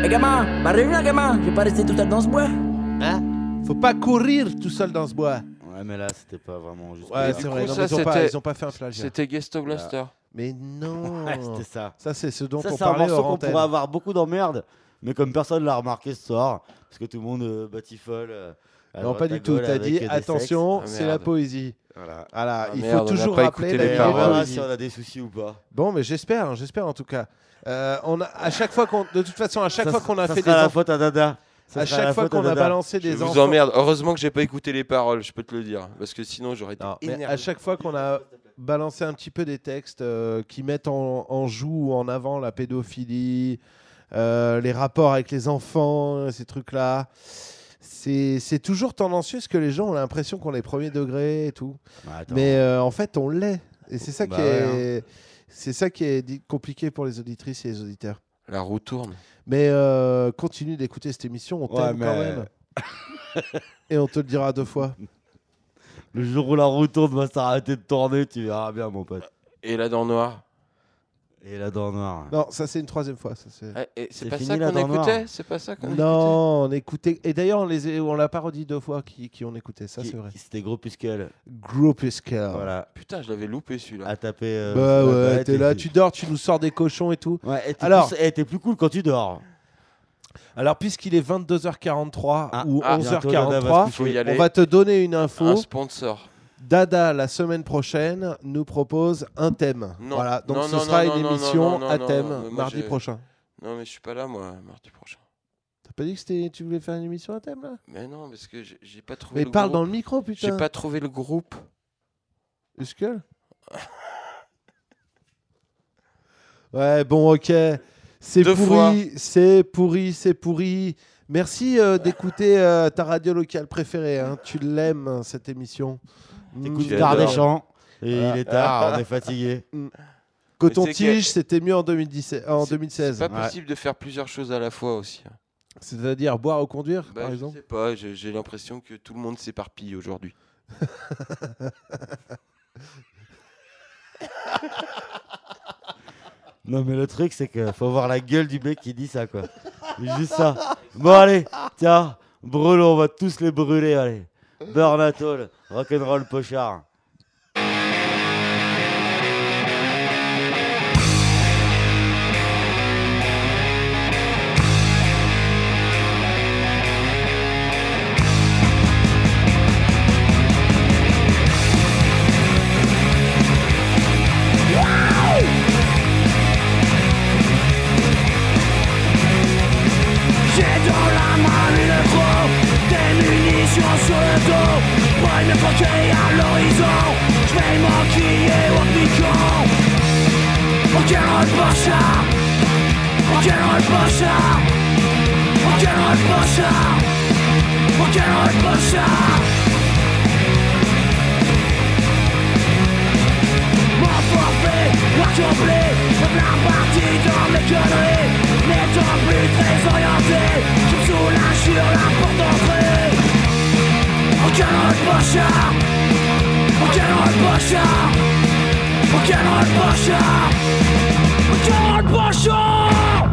Eh gamin, bah reviens gamin, je vais pas rester tout seul dans ce bois. Hein? Faut pas courir tout seul dans ce bois. Ouais, mais là, c'était pas vraiment juste. Ouais, du c'est coup, vrai. Non, ça, mais ils ont pas fait un flash. C'était Gesto Blaster. Mais non. Ouais, c'était ça. Ça, c'est ce dont Ça, on c'est un parlait morceau hors qu'on antenne. pourrait avoir beaucoup d'emmerdes, mais comme personne l'a remarqué ce soir, parce que tout le monde batifole. Non, pas du tout. T'as dit attention, c'est la poésie. Voilà. Voilà, il merde, faut on n'a toujours pas rappeler écouté les la On verra poésie. si on a des soucis ou pas. Bon, mais j'espère en tout cas. À chaque fois de toute façon, à chaque fois qu'on a ça fait sera des la enfants, faute à Dada. Ça à sera chaque la fois faute à qu'on a Dada. balancé Je des vous enfants, emmerde. Heureusement que j'ai pas écouté les paroles, je peux te le dire. Parce que sinon, j'aurais été non, mais énervé. à chaque fois qu'on a balancé un petit peu des textes qui mettent en joue ou en avant la pédophilie, les rapports avec les enfants, ces trucs-là. C'est toujours tendancieux parce que les gens ont l'impression qu'on est premier degré et tout. Bah, attends. Mais en fait, on l'est. Et c'est ça Bah qui ouais, est, c'est ça qui est compliqué pour les auditrices et les auditeurs. La roue tourne. Mais continue d'écouter cette émission, on t'aime Ouais, quand mais- même. Et on te le dira 2 fois. Le jour où la roue tourne va s'arrêter de tourner, tu verras bien, mon pote. Et la dent noire. Et la dent noire. Non, ça c'est une 3e fois. Ça, c'est... Ah, et c'est C'est pas fini, ça la qu'on dent noire. écoutait. C'est pas ça qu'on Non, on écoutait. Et d'ailleurs, on l'a pas redit 2 fois qui ont écouté. Ça, c'est vrai. C'était Groupuscule. Groupuscule. Voilà. Putain, je l'avais loupé celui-là. À taper. Bah sur la ouais, palette t'es et là, puis- tu dors, tu nous sors des cochons et tout. Ouais, et t'es Alors- t'es plus cool quand tu dors. Alors, puisqu'il est 22h43 Ah, ou bientôt, Dada va 11h43, se Faut y aller. on va te donner une info. Un sponsor. Dada, la semaine prochaine, nous propose un thème. Non. Voilà, donc Non, ce non, sera non, une non, émission non, à non, thème non, moi, mardi j'ai- prochain. Non, mais je suis pas là, moi, mardi prochain. T'as pas dit que tu voulais faire une émission à thème là? Mais non, parce que j'ai pas trouvé Mais le parle groupe. dans le micro, putain. J'ai pas trouvé le groupe. Uskel. Ouais, bon, ok. C'est 2 pourri, c'est pourri, c'est pourri. Merci d'écouter ta radio locale préférée. Hein. Tu l'aimes, cette émission. T'écoutes J'adore. Gare des Champs. Et Voilà. il est tard, on est fatigué. Coton-tige, c'était mieux en 2016. En C'est 2016. pas possible de faire plusieurs choses à la fois aussi. C'est-à-dire boire ou conduire, Bah, par je exemple. sais pas, j'ai l'impression que tout le monde s'éparpille aujourd'hui. Non, mais le truc, c'est qu'il faut voir la gueule du mec qui dit ça, quoi. Juste ça. Bon, allez, tiens, brûlons, on va tous les brûler, allez. Burn at all, rock'n'roll pochard. J'ai dans la main une croix, des munitions sur le dos. Près me porter à l'horizon, je vais m'enquiller au piquant. Rock'n'roll pochard, rock'n'roll pochard, rock'n'roll pochard, rock'n'roll pochard. Mon forfait, noir complet, je plein parti dans mes conneries. N'étant plus très orienté, je me soulage sur la porte d'entrée. Rock'n'roll pochard, rock'n'roll pochard, rock'n'roll pochard, rock'n'roll pochard.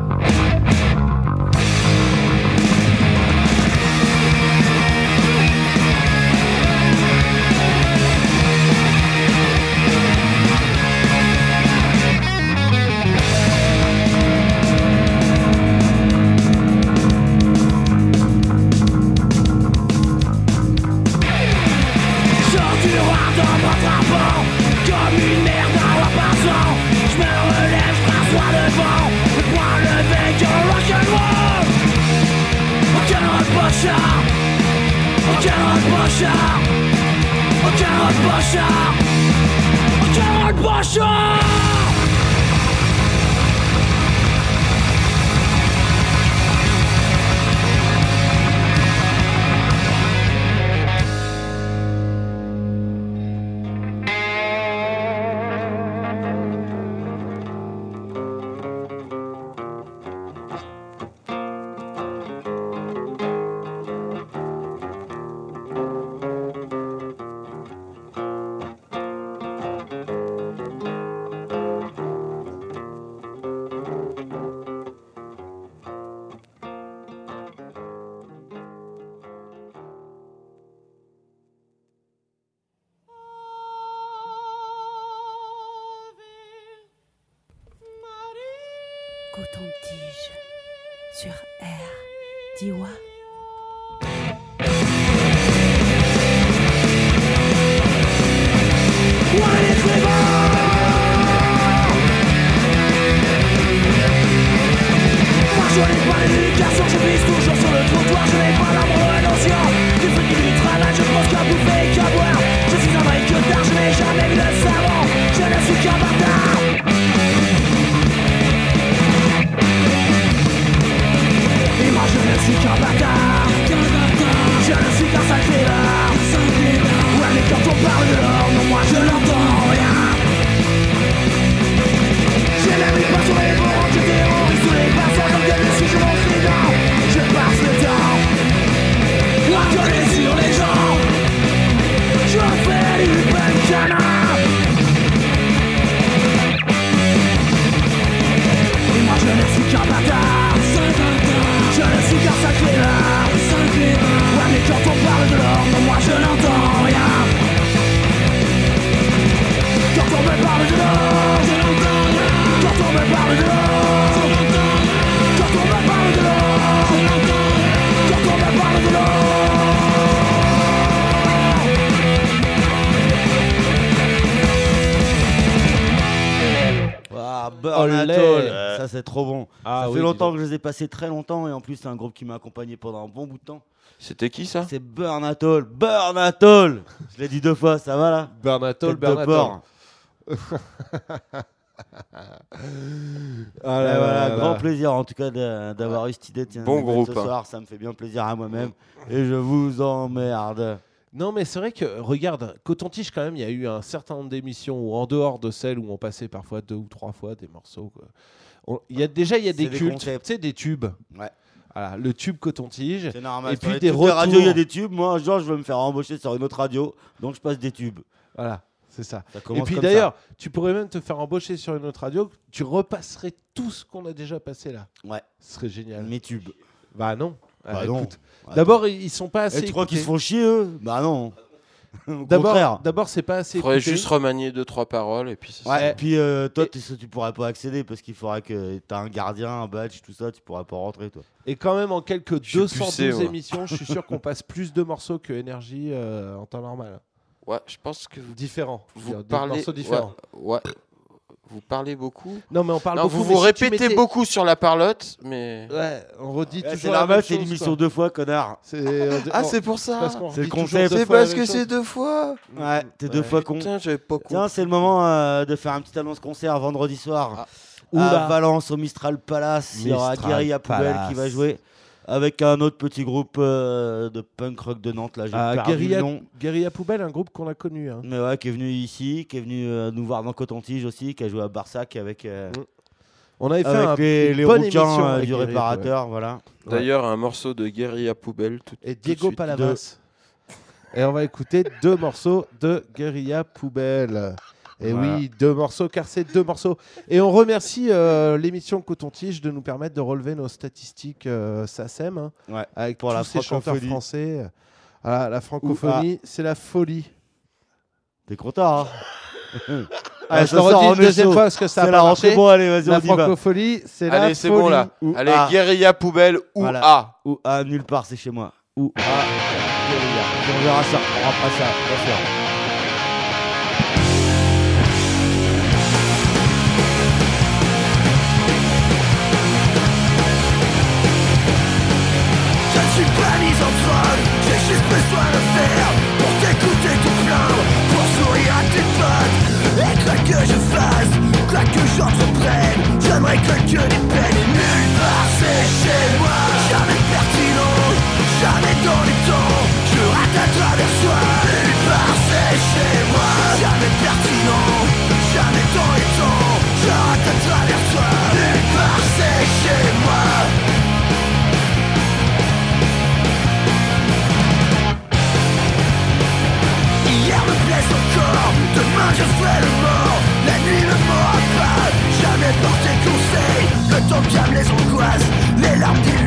Sors du roi dans mon drapeau, comme une merde à roi passant. Je me relève, je m'assois devant, le poing levé comme rock'n'roll. Rock'n'roll pochard, rock'n'roll pochard, rock'n'roll pochard, rock'n'roll pochard. Coton-Tige sur RDIWA. Je n'ai pas l'éducation, je vise toujours sur le trottoir. Je n'ai pas l'amour et l'océan. Du fric et du travail, je pense qu'à bouffer et qu'à boire. Je suis un vrai que tard, je n'ai jamais vu le savant. Je ne suis qu'un bâtard. Et moi je ne suis qu'un bâtard. Je ne suis qu'un sacré lard. Ouais mais quand on parle de l'or, non moi je n'entends rien. J'ai la vie pas sur les bords, je terrorise tous les passages. Si je m'en fais dans, je passe le temps à gueuler sur les gens. Je fais du pancana. Et moi je ne suis qu'un bâtard. Je ne suis qu'un sacré lard. Ouais mais quand on parle de l'or, non moi je n'entends rien. Quand on me parle de l'or, je n'entends rien. Quand on me parle de l'or, je n'entends rien. Quand on me parle de l'or, je n'entends rien. Quand on me parle de l'or. Burn Olé. Atoll, ça c'est trop bon. Ah ça oui, fait longtemps dis que je les ai passés très longtemps et en plus c'est un groupe qui m'a accompagné pendant un bon bout de temps. C'était qui ça? C'est Burn Atoll, Burn Atoll. Je l'ai dit 2 fois, ça va là? Burn Atoll, Tête Burn de Atoll. porc. Ah là Voilà, là grand là. plaisir en tout cas d'avoir eu cette idée. Tiens, Bon de mettre groupe, ce hein. soir, ça me fait bien plaisir à moi-même et je vous emmerde. Non, mais c'est vrai que, regarde, Coton-Tige, quand même, il y a eu un certain nombre d'émissions où, en dehors de celles où on passait parfois 2 ou 3 fois des morceaux, quoi. Il y a des C'est cultes, des tu concepts. sais, des tubes. Ouais. Voilà, le tube Coton-Tige. C'est normal. Et Sur puis les- des toutes les radios, il y a retours. des tubes. Moi, un jour, je veux me faire embaucher sur une autre radio, donc je passe des tubes. Voilà, c'est ça. Ça Et commence puis comme d'ailleurs, tu pourrais même te faire embaucher sur une autre radio, tu repasserais tout ce qu'on a déjà passé là. ça. Ouais. Ce serait génial. Mes tubes. Bah non. Bah non. Écoute, d'abord, ils sont pas assez. Et tu crois qu'ils se écoutés. font chier eux? Bah non. Au contraire. D'abord, c'est pas assez. Faudrait écouté. juste remanier 2-3 paroles et puis c'est Ouais, ça. et puis toi, tu pourrais pas accéder parce qu'il faudrait que tu as un gardien, un badge, tout ça, tu pourrais pas rentrer toi. Et quand même, en quelques Je suis 212 pucé, moi. émissions, je suis sûr qu'on passe plus de morceaux que Énergie en temps normal. Ouais, je pense que Différents. je veux vous dire, des parlez. morceaux différents. Ouais. Vous parlez beaucoup. Non, mais on parle Non, beaucoup. vous mais vous si tu répétez mettais- beaucoup sur la parlotte, mais. Ouais, on redit Ouais, toujours c'est la normal, même c'est chose, l'émission quoi. 2 fois, connard. Ah, c'est pour ça. parce qu'on C'est le redit toujours concept. 2 C'est fois la parce même que chose. c'est 2 fois. Ouais, t'es Ouais. 2 fois con. Putain, j'avais pas compris. Tiens, c'est le moment de faire un petit annonce concert vendredi soir Oula. à Valence au Mistral Palace. Il y aura Mistral Guérilla Poubelle Palace. qui va jouer avec un autre petit groupe de punk rock de Nantes. Là, j'ai perdu le nom. Guérilla Poubelle, un groupe qu'on a connu. Hein. Mais ouais, qui est venu ici, qui est venu nous voir dans Coton-Tige aussi, qui a joué à Barsac avec, On avait fait avec les bonne rouquins émission avec du Guérilla réparateur. Voilà. D'ailleurs, un morceau de Guérilla Poubelle. Tout, et tout de Diego suite. Palavas. Et on va écouter 2 morceaux de Guérilla Poubelle. Et Voilà. oui, 2 morceaux, car c'est 2 morceaux. Et on remercie l'émission Coton-Tige de nous permettre de relever nos statistiques SACEM, hein, Ouais. avec Pour tous la ces chanteurs francophonie. français. Voilà, la francophonie, c'est la folie. T'es content, hein? Ah, je ça le sort redis en une deuxième écho. fois parce que ça a C'est pas la rentrée. marché. Bon, allez, vas-y, La on y va. francophonie, c'est la Allez, c'est folie. bon là. Ou Allez, A. Guérilla Poubelle ou Voilà. A. Ou à nulle part, c'est chez moi. Ou à Guérilla. On verra ça après ça, bien sûr. Je ne suis pas misanthrope, j'ai juste besoin de faire pour t'écouter te plaindre, pour sourire à tes potes. Et quoi que je fasse, quoi que j'entreprenne, j'aimerais que des peines. Et nulle part c'est chez moi, jamais pertinent, jamais dans les temps, je rate à travers soi. Nulle part c'est chez moi, jamais pertinent, jamais dans les temps, je rate à travers toi. Nulle part c'est chez moi. Hier me blesse encore, demain je ferai le mort. La nuit ne m'aura pas, jamais porté conseil. Le temps calme les angoisses, les larmes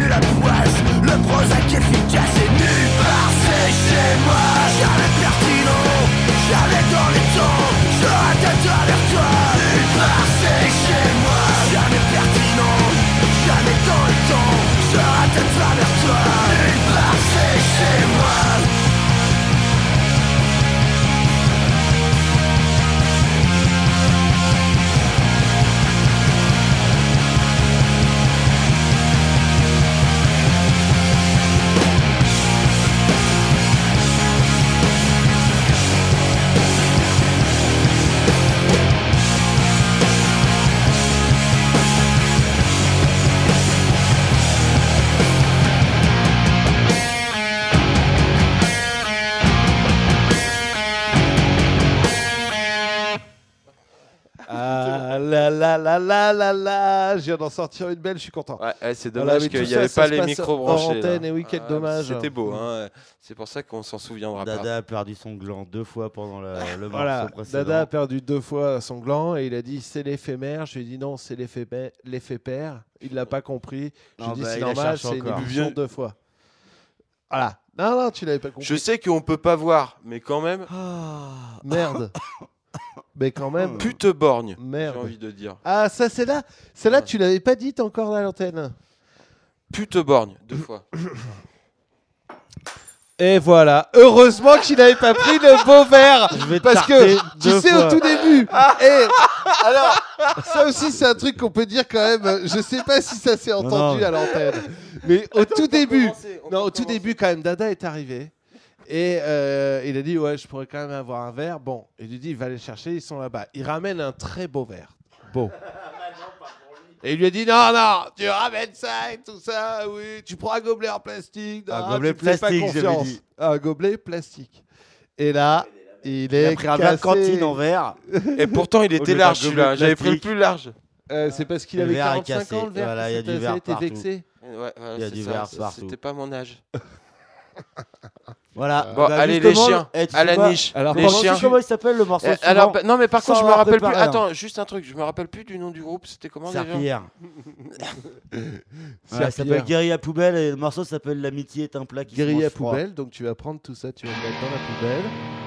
la la la la la. Je viens d'en sortir une belle, je suis content. Ouais, c'est Voilà, dommage mais qu'il tout n'y ça, avait ça pas se les passe micros hors branchés. antenne, là. et oui, quel dommage. C'était beau, hein. C'est pour ça qu'on s'en souviendra pas. Dada a perdu son gland 2 fois pendant le Voilà, morceau précédent. Dada a perdu 2 fois son gland et il a dit c'est l'éphémère. Je lui ai dit non, c'est l'effet père. Il l'a pas compris. Je lui Non, ai dit bah, c'est il a normal, cherché c'est une encore. illusion 2 fois. Voilà. Non, tu l'avais pas compris. Je sais qu'on peut pas voir, mais quand même. Merde. Mais quand même. Pute borgne. Merde. J'ai envie de dire. Ah, ça c'est là. Celle-là, tu l'avais pas dite encore à l'antenne. Pute borgne, 2 fois. Et voilà. Heureusement qu'il n'avait pas pris le beau verre. Parce que, tu sais, au tout début. Et alors, ça aussi, c'est un truc qu'on peut dire quand même. Je sais pas si ça s'est entendu à l'antenne. Mais au tout début. Non, au tout début, quand même, Dada est arrivé. Et il a dit, ouais, je pourrais quand même avoir un verre. Bon, il lui dit, il va aller chercher, ils sont là-bas. Il ramène un très beau verre. Beau. Et il lui a dit, non, tu ramènes ça et tout ça, oui, tu prends un gobelet en plastique. Non, Un gobelet tu me fais pas plastique, j'avais confiance. dit. Un gobelet plastique. Et là, il a est pris un verre de cassé. cantine en verre. Et pourtant, il était large celui-là. J'avais pris le plus large. C'est parce qu'il Le avait verre est 45 cassé. ans, le verre. Voilà, il y a du Ça verre été partout. vexé. Ouais, voilà, Il y a c'est du ça, verre partout. C'était pas mon âge. Voilà. Bon, Bah, allez, les justement, chiens. tu À sais la quoi niche. Alors, Les pendant chiens. Comment il s'appelle le morceau Alors, suivant non, mais par contre, Sans je me rappelle plus. préparer, hein. Attends, juste un truc. Je me rappelle plus du nom du groupe. C'était comment déjà Serpillière. Ça s'appelle Guérilla Poubelle et le morceau s'appelle L'amitié est un plat qui se Guérilla mange froid. poubelle, donc tu vas prendre tout ça, tu vas le mettre dans la poubelle.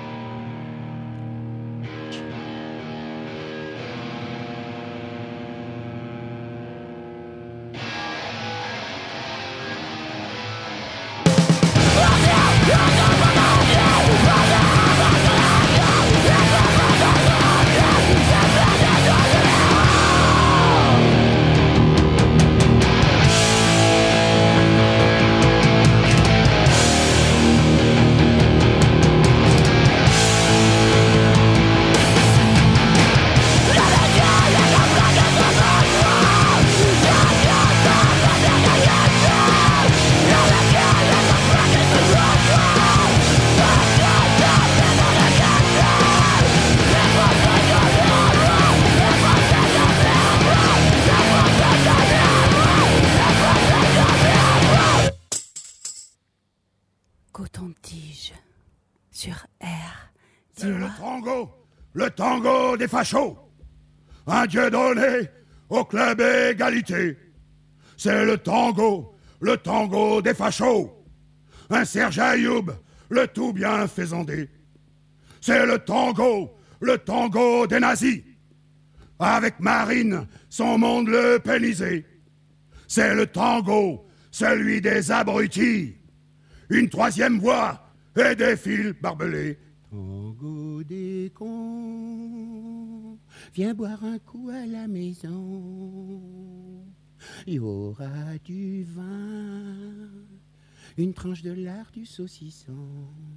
Coton-tige sur R. C'est le tango des fachos. Un dieu donné au club égalité. C'est le tango des fachos. Un Serge Ayoub, le tout bien faisandé. C'est le tango des nazis. Avec Marine, son monde le pénisé. C'est le tango, celui des abrutis. Une troisième voix et des fils barbelés. Tango des cons, viens boire un coup à la maison. Il y aura du vin, une tranche de lard, du saucisson.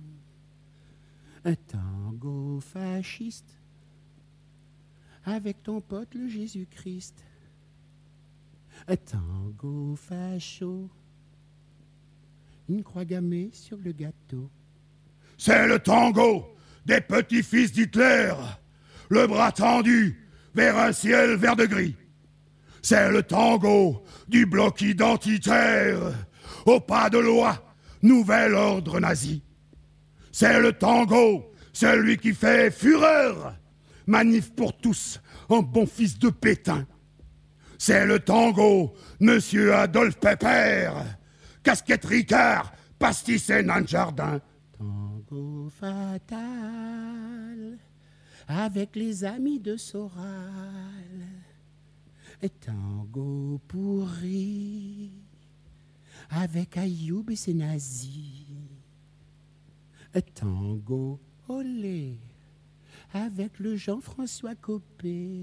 Un tango fasciste, avec ton pote le Jésus-Christ. Un tango facho, une croix gammée sur le gâteau. C'est le tango des petits-fils d'Hitler, le bras tendu vers un ciel vert de gris. C'est le tango du bloc identitaire, au pas de loi, nouvel ordre nazi. C'est le tango, celui qui fait fureur, manif pour tous, en bon fils de Pétain. C'est le tango, Monsieur Adolphe Pépère, casquette Ricard, pastis et nain de jardin. Tango fatal, avec les amis de Soral. Un tango pourri, avec Ayoub et ses nazis. Un tango olé, avec le Jean-François Copé.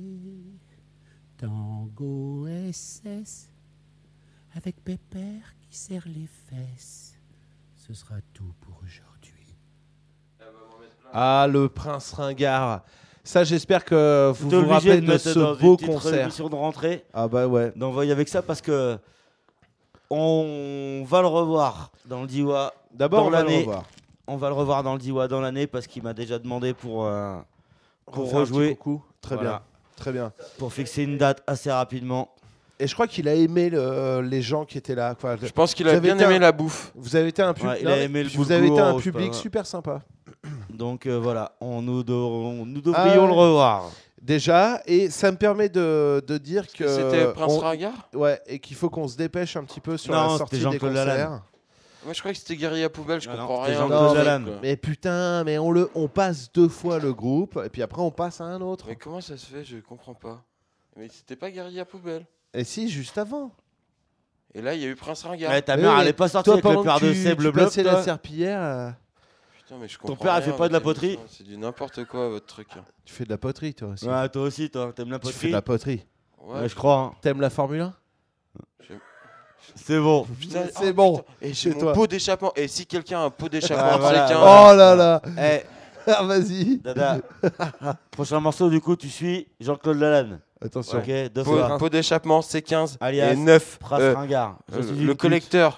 Tango SS, avec Pépère qui serre les fesses. Ce sera tout pour aujourd'hui. Ah, le prince ringard. Ça, j'espère que vous T'es vous obligé rappelez de de mettre ce dans beau une petite concert. émission de rentrée. Ah bah ouais. D'envoyer avec ça parce que on va le revoir dans le Diwa. D'abord, dans on va le l'année. revoir. On va le revoir dans le Diwa dans l'année parce qu'il m'a déjà demandé pour Refaire un rejouer. petit coucou. Très Voilà. bien. Très bien. Pour fixer une date assez rapidement. Et je crois qu'il a aimé les gens qui étaient là. Quoi. Je pense qu'il a bien aimé la bouffe. Vous avez été un public. Ouais, il a aimé le vous avez été un boulgour, public je sais pas. super sympa. Donc voilà, nous devrions le revoir. Déjà, et ça me permet de dire que c'était Prince Ringard. Ouais, et qu'il faut qu'on se dépêche un petit peu sur Non, la sortie c'était des Jean-Claude concerts. Lalanne. Moi, je croyais que c'était Guérilla Poubelle, je comprends c'était rien. Jean-Claude Lalanne. Mais putain, mais on passe 2 fois le groupe, et puis après on passe à un autre. Mais comment ça se fait? Je comprends pas. Mais c'était pas Guérilla Poubelle. Et si, juste avant. Et là, il y a eu Prince Ringard. Ouais, ta mère, elle est pas sortie avec le père de Seb le Bloc. C'est la serpillière. Putain, mais je Ton comprends père, il rien, fait pas de la votre poterie? émission. C'est du n'importe quoi, votre truc. Tu fais de la poterie, toi aussi. Ouais, toi aussi, t'aimes la Tu poterie? fais de la poterie. Ouais, je crois. Hein. T'aimes la Formule 1? C'est bon. Putain, C'est bon. Putain. Et Chez j'ai mon toi. pot d'échappement. Et si quelqu'un a un pot d'échappement, Ah, voilà. chacun. Oh là là. Eh, Ah, vas-y. Dada. Prochain morceau, du coup, tu suis Jean-Claude Lalanne. Attention. Ok, 2 fois. Pot d'échappement, C15 Alias et 9. Prince Ringard. Je suis une Le pute. collecteur.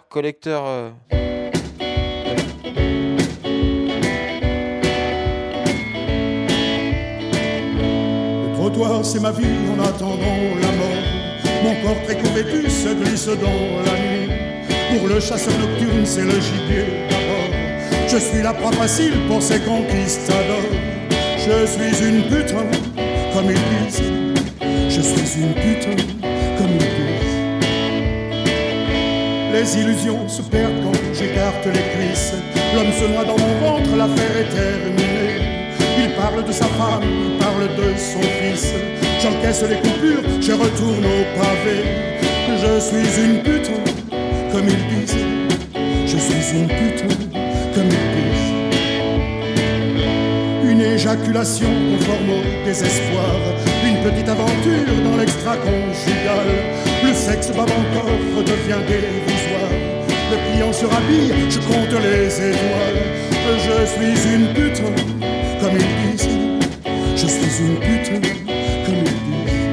Le trottoir, c'est ma vie en attendant la mort. Mon corps très convêtu se glisse dans la nuit. Pour le chasseur nocturne, c'est le gibier d'abord. Je suis la proie facile pour ces conquistadors. Je suis une putain, comme ils disent. Je suis une putain, comme ils disent. Les illusions se perdent quand j'écarte les cuisses. L'homme se noie dans mon ventre, l'affaire est terminée. Il parle de sa femme, il parle de son fils. J'encaisse les coupures, je retourne au pavé. Je suis une putain, comme ils disent. Je suis une putain, comme ils disent. Une éjaculation conforme au désespoir. Une petite aventure dans l'extra-conjugal. Le sexe bave encore redevient dérisoire. Le client se rhabille, je compte les étoiles. Je suis une putain, comme ils disent. Je suis une putain, comme ils disent.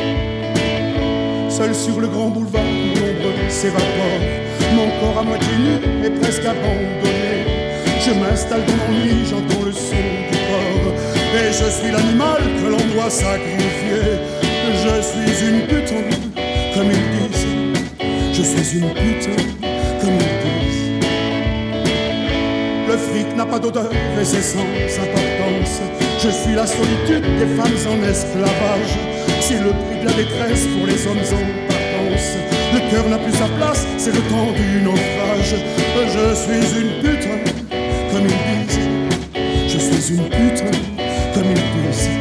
Seul sur le grand boulevard, l'ombre s'évapore. Mon corps à moitié nu est presque abandonné. Je m'installe dans l'ennui, j'entends le son du corps. Et je suis l'animal que l'on doit sacrifier. Je suis une putain, comme ils disent. Je suis une putain, comme ils disent. Le fric n'a pas d'odeur et c'est sans importance. Je suis la solitude des femmes en esclavage. C'est le prix de la détresse pour les hommes en partance. Le cœur n'a plus sa place, c'est le temps du naufrage. Je suis une putain, comme ils disent. Je suis une putain, comme ils disent.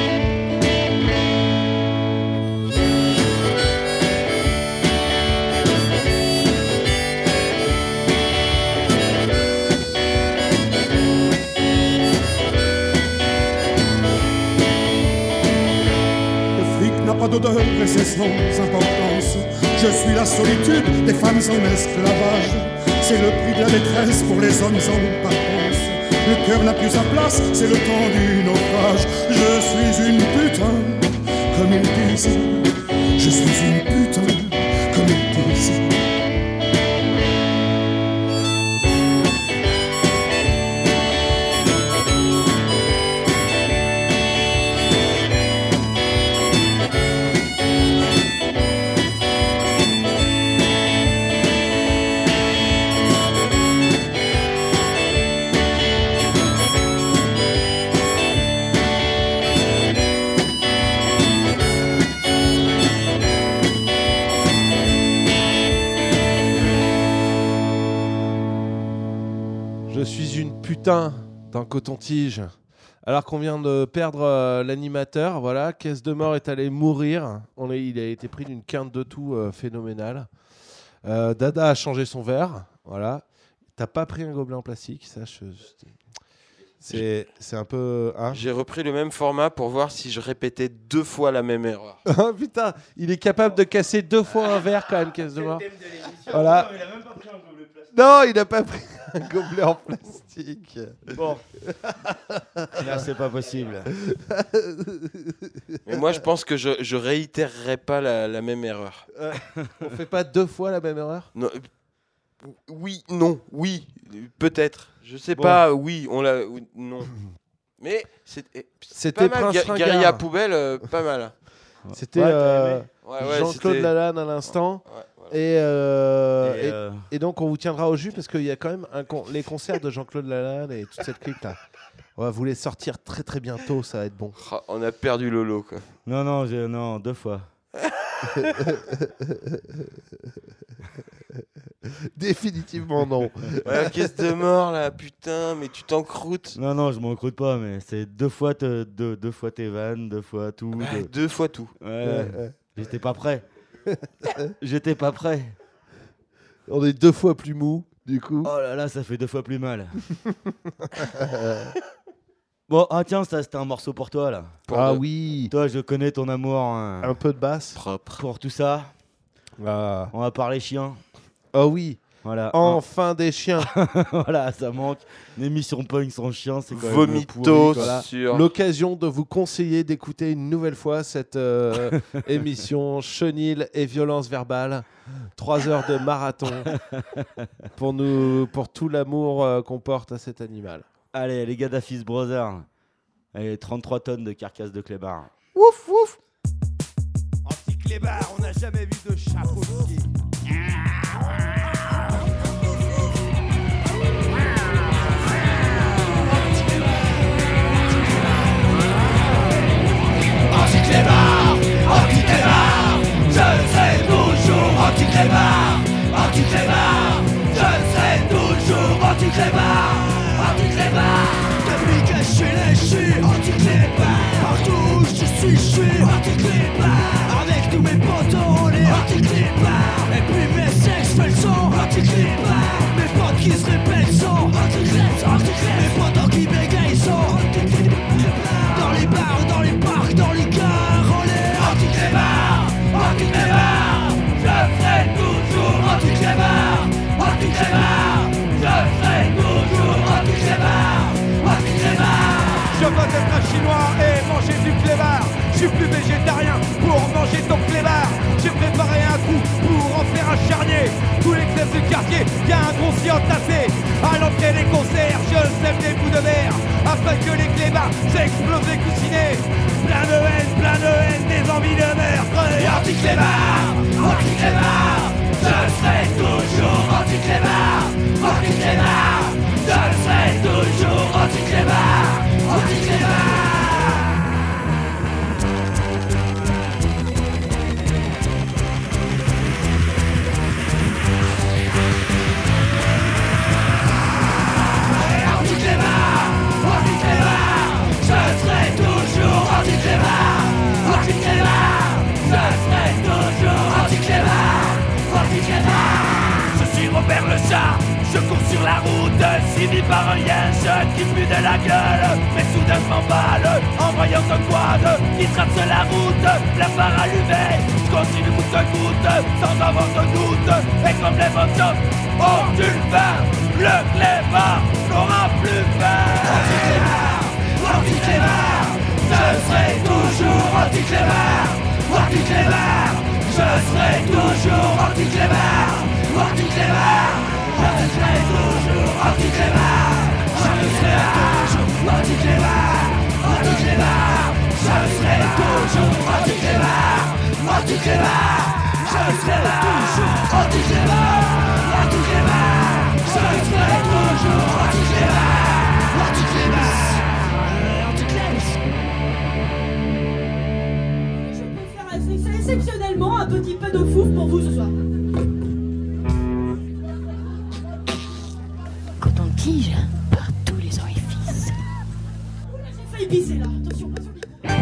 Pas d'odeur et c'est sans importance. Je suis la solitude des femmes en esclavage. C'est le prix de la détresse pour les hommes en partance. Le cœur n'a plus sa place, c'est le temps du naufrage. Je suis une putain, comme ils disent. Je suis une putain, comme ils disent. Je suis une putain d'un coton-tige. Alors qu'on vient de perdre l'animateur, voilà, Caisse de Mort est allé mourir. Il a été pris d'une quinte de tout phénoménale. Dada a changé son verre, voilà. T'as pas pris un gobelet en plastique, ça, c'est un peu. Hein. J'ai repris le même format pour voir si je répétais 2 fois la même erreur. Oh putain, il est capable de casser 2 fois un verre quand même, Caisse de Mort. Voilà. Non, il n'a pas pris un gobelet en plastique. Bon. Là, c'est pas possible. Mais moi, je pense que je réitérerai pas la même erreur. On fait pas 2 fois la même erreur? Non, oui, non, oui, peut-être. Je sais pas, oui, on l'a. Non. Mais c'était pas mal. Prince Ringard. Guérilla Poubelle, pas mal. C'était Jean-Claude Lalanne à l'instant. Et donc on vous tiendra au jus parce qu'il y a quand même les concerts de Jean-Claude Lalanne et toute cette clique là. On va vous les sortir très très bientôt, ça va être bon. On a perdu Lolo quoi. Non, 2 fois. Définitivement non. Ouais, caisse de mort là, putain, mais tu t'encroutes. Non, je m'encroute pas, mais c'est 2 fois deux fois tes vannes, 2 fois tout. Ouais, 2 fois tout. Ouais. J'étais pas prêt. J'étais pas prêt. On est 2 fois plus mou, du coup. Oh là là, ça fait 2 fois plus mal. Bon, tiens, ça c'était un morceau pour toi là. Oui. Toi, je connais ton amour. Un peu de basse. Pour tout ça. On va parler chiens. Oh oui. Voilà. Enfin des chiens. Voilà, ça manque. Une émission punk sans chien, c'est quand même Vomito pourri, sur... L'occasion de vous conseiller d'écouter une nouvelle fois cette émission Chenil et violence verbale. 3 heures de marathon pour tout l'amour qu'on porte à cet animal. Allez, les gars d'Afis Brothers. Allez, 33 tonnes de carcasse de clébard. Ouf, ouf. Anti-clébard, on n'a jamais vu de chapeau de ski. Anti-clébard, anti-clébard, je serai toujours anti-clébard, anti-clébard, je serai toujours anti-clébard, anti-clébard. Depuis que je suis anti-clébard, partout où je suis anti-clébard. Avec tous mes potos, on est anti-clébard. Et puis mes sexes fait le son anti-clébard. Mes potes qui se répètent sont anti-clébard, mes potes qui bégayent sont anti-clébard. Dans les bars, dans les parcs, dans les gares, on est anti-clébard, anti-clébard. Je serai toujours anti-clébard, anti-clébard. Je serai toujours anti-clébard, anti-clébard. Je veux être un chinois et manger du clébard. Je suis plus végétarien pour manger ton clébard. J'ai préparé un coup pour en faire un charnier. Tous les clubs du quartier, y'a un grossier entassé. À l'entrée des concerts, je sème des bouts de verre. Afin que les clébards s'explosent et coussinés. Plein de haine, des envies de meurtre. Et anti-clébard, anti-clébard. Je serai toujours anti-clébard, anti-clébard. Je serai toujours anti-clébard, anti-clébard. Robert le chat, je cours sur la route, suivi par un lien jeune qui pue de la gueule. Mais soudain je m'emballe en voyant un quad qui traverse la route, la phare allumée. Je continue goutte à goutte, sans avoir de doute. Et comme les vents ont du vin, le clébard n'aura plus peur. Anti-clébard, anti-clébard, je serai toujours anti-clébard, anti-clébard. Je serai toujours anti-clébard, anti-clébard. Je serai toujours anti-clébard. Je serai toujours anti-clébard, anti-clébard. Je serai toujours anti-clébard, anti-clébard. Je serai toujours anti-clébard, anti-clébard. Je serai toujours anti-clébard, anti-clébard. Exceptionnellement un petit peu de fouf pour vous ce soir. Coton-tige par tous les orifices. Oula, j'ai failli pisser là, attention, pas sur le micro.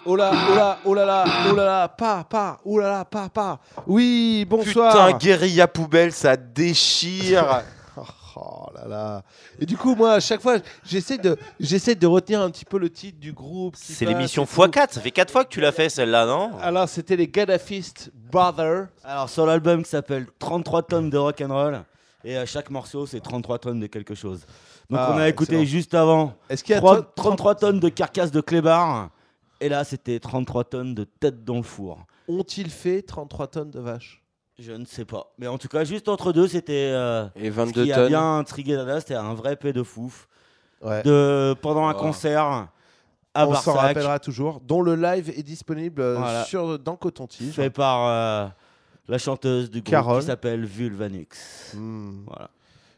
Oh là, oh là, oh là là, oh là là, pas, oh là là, pas. Oui, bonsoir. Putain, guérilla poubelle, ça déchire. Oh là là. Et du coup, moi, à chaque fois, j'essaie de retenir un petit peu le titre du groupe. C'est l'émission x4, ça fait 4 fois que tu l'as fait celle-là, non? Alors, c'était les Gadafist Brothers. Alors, sur l'album qui s'appelle 33 tonnes de rock'n'roll, et à chaque morceau, c'est 33 tonnes de quelque chose. Donc, on a écouté excellent. juste avant Est-ce qu'il y a 33 tonnes de carcasse de clébard, et là, c'était 33 tonnes de tête dans le four. Ont-ils fait 33 tonnes de vaches? Je ne sais pas. Mais en tout cas, juste entre deux, c'était. Et 22 ce qui a tonnes. bien intrigué Dada, c'était un vrai paix de fouf. Ouais. Pendant un concert à On s'en Barsac. rappellera toujours. Dont le live est disponible Voilà. dans Coton-Tige. Fait par la chanteuse du groupe Carole. qui s'appelle Vulvanix. Voilà.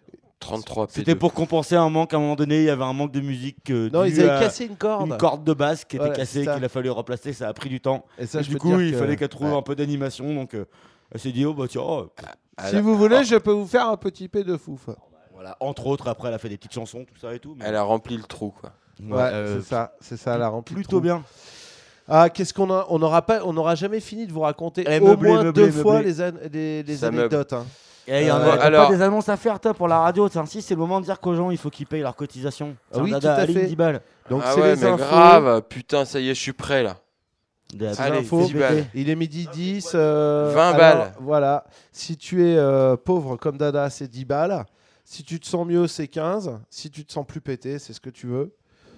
33 C'était pour compenser un manque. À un moment donné, il y avait un manque de musique. Non, ils avaient cassé une corde. Une corde de basse qui était Voilà, cassée, c'est ça. qu'il a fallu remplacer. Ça a pris du temps. Et ça, je du peux coup, dire il que- fallait qu'elle trouve ouais. un peu d'animation. Donc, elle s'est dit, oh bah tiens. Si vous voulez, je peux vous faire un petit P de fouf. Voilà. Entre autres, après, elle a fait des petites chansons, tout ça et tout. mais- Elle a rempli le trou, quoi. Ouais, c'est ça, elle a rempli. Plutôt le trou. bien. Ah, qu'est-ce qu'on a? On n'aura jamais fini de vous raconter Eh, au meublé, moins meublé, 2 fois meublé. les Ça anecdotes. Hein. Et il y en a alors- pas des annonces à faire toi pour la radio. Si c'est le moment de dire qu'aux gens il faut qu'ils payent leur cotisation. Ah oui, Dada, tout à Aline, fait. 10 balles. Donc Ah c'est ouais, les mais infos. grave. Putain, ça y est, je suis prêt, là. Des C'est Allez, l'info. 10 balles. Il est midi 10. 20 balles. Voilà. Si tu es pauvre comme Dada, c'est 10 balles. Si tu te sens mieux, c'est 15. Si tu te sens plus pété, c'est ce que tu veux.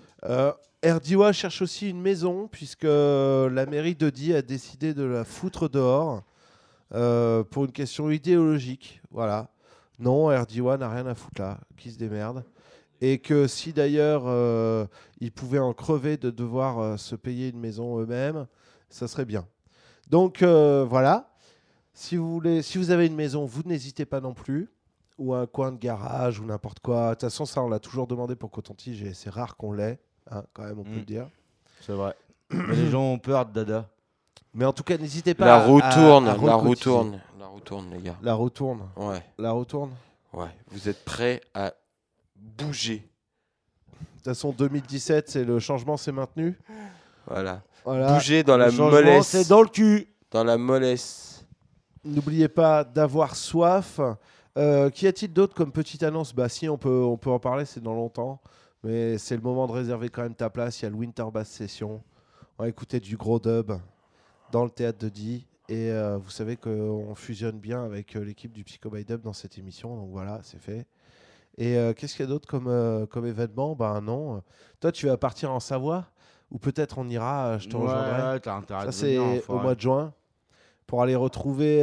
Erdiwa cherche aussi une maison puisque la mairie de Die a décidé de la foutre dehors pour une question idéologique. Voilà. Non, Erdiwa n'a rien à foutre là, qui se démerde. Et que si d'ailleurs ils pouvaient en crever de devoir se payer une maison eux-mêmes, ça serait bien. Donc voilà. Si vous avez une maison, vous n'hésitez pas non plus. Ou un coin de garage ou n'importe quoi. De toute façon, ça, on l'a toujours demandé pour Coton-Tige et c'est rare qu'on l'ait. Hein, quand même, on peut le dire. C'est vrai. Mais les gens ont peur de Dada. Mais en tout cas, n'hésitez pas La roue tourne, à la roue recotiser. tourne. La roue tourne, les gars. La roue tourne. Ouais. La roue tourne. Ouais. Vous êtes prêts à bouger. De toute façon, 2017, c'est le changement s'est maintenu. Voilà. Voilà. Bouger dans la Le changement, mollesse. c'est dans le cul. Dans la mollesse. N'oubliez pas d'avoir soif. Qu'y a-t-il d'autre comme petite annonce? Bah si, on peut en parler, c'est dans longtemps. Mais c'est le moment de réserver quand même ta place. Il y a le Winter Bass Session. On va écouter du gros dub dans le théâtre de Die. Et vous savez qu'on fusionne bien avec l'équipe du Psycho by Dub dans cette émission. Donc voilà, c'est fait. Et qu'est-ce qu'il y a d'autre comme événement? Ben non. Toi, tu vas partir en Savoie? Ou peut-être on ira, je te rejoindrai. Ouais, t'as intérêt Ça, de c'est venir, au enfoiré. mois de juin. Pour aller retrouver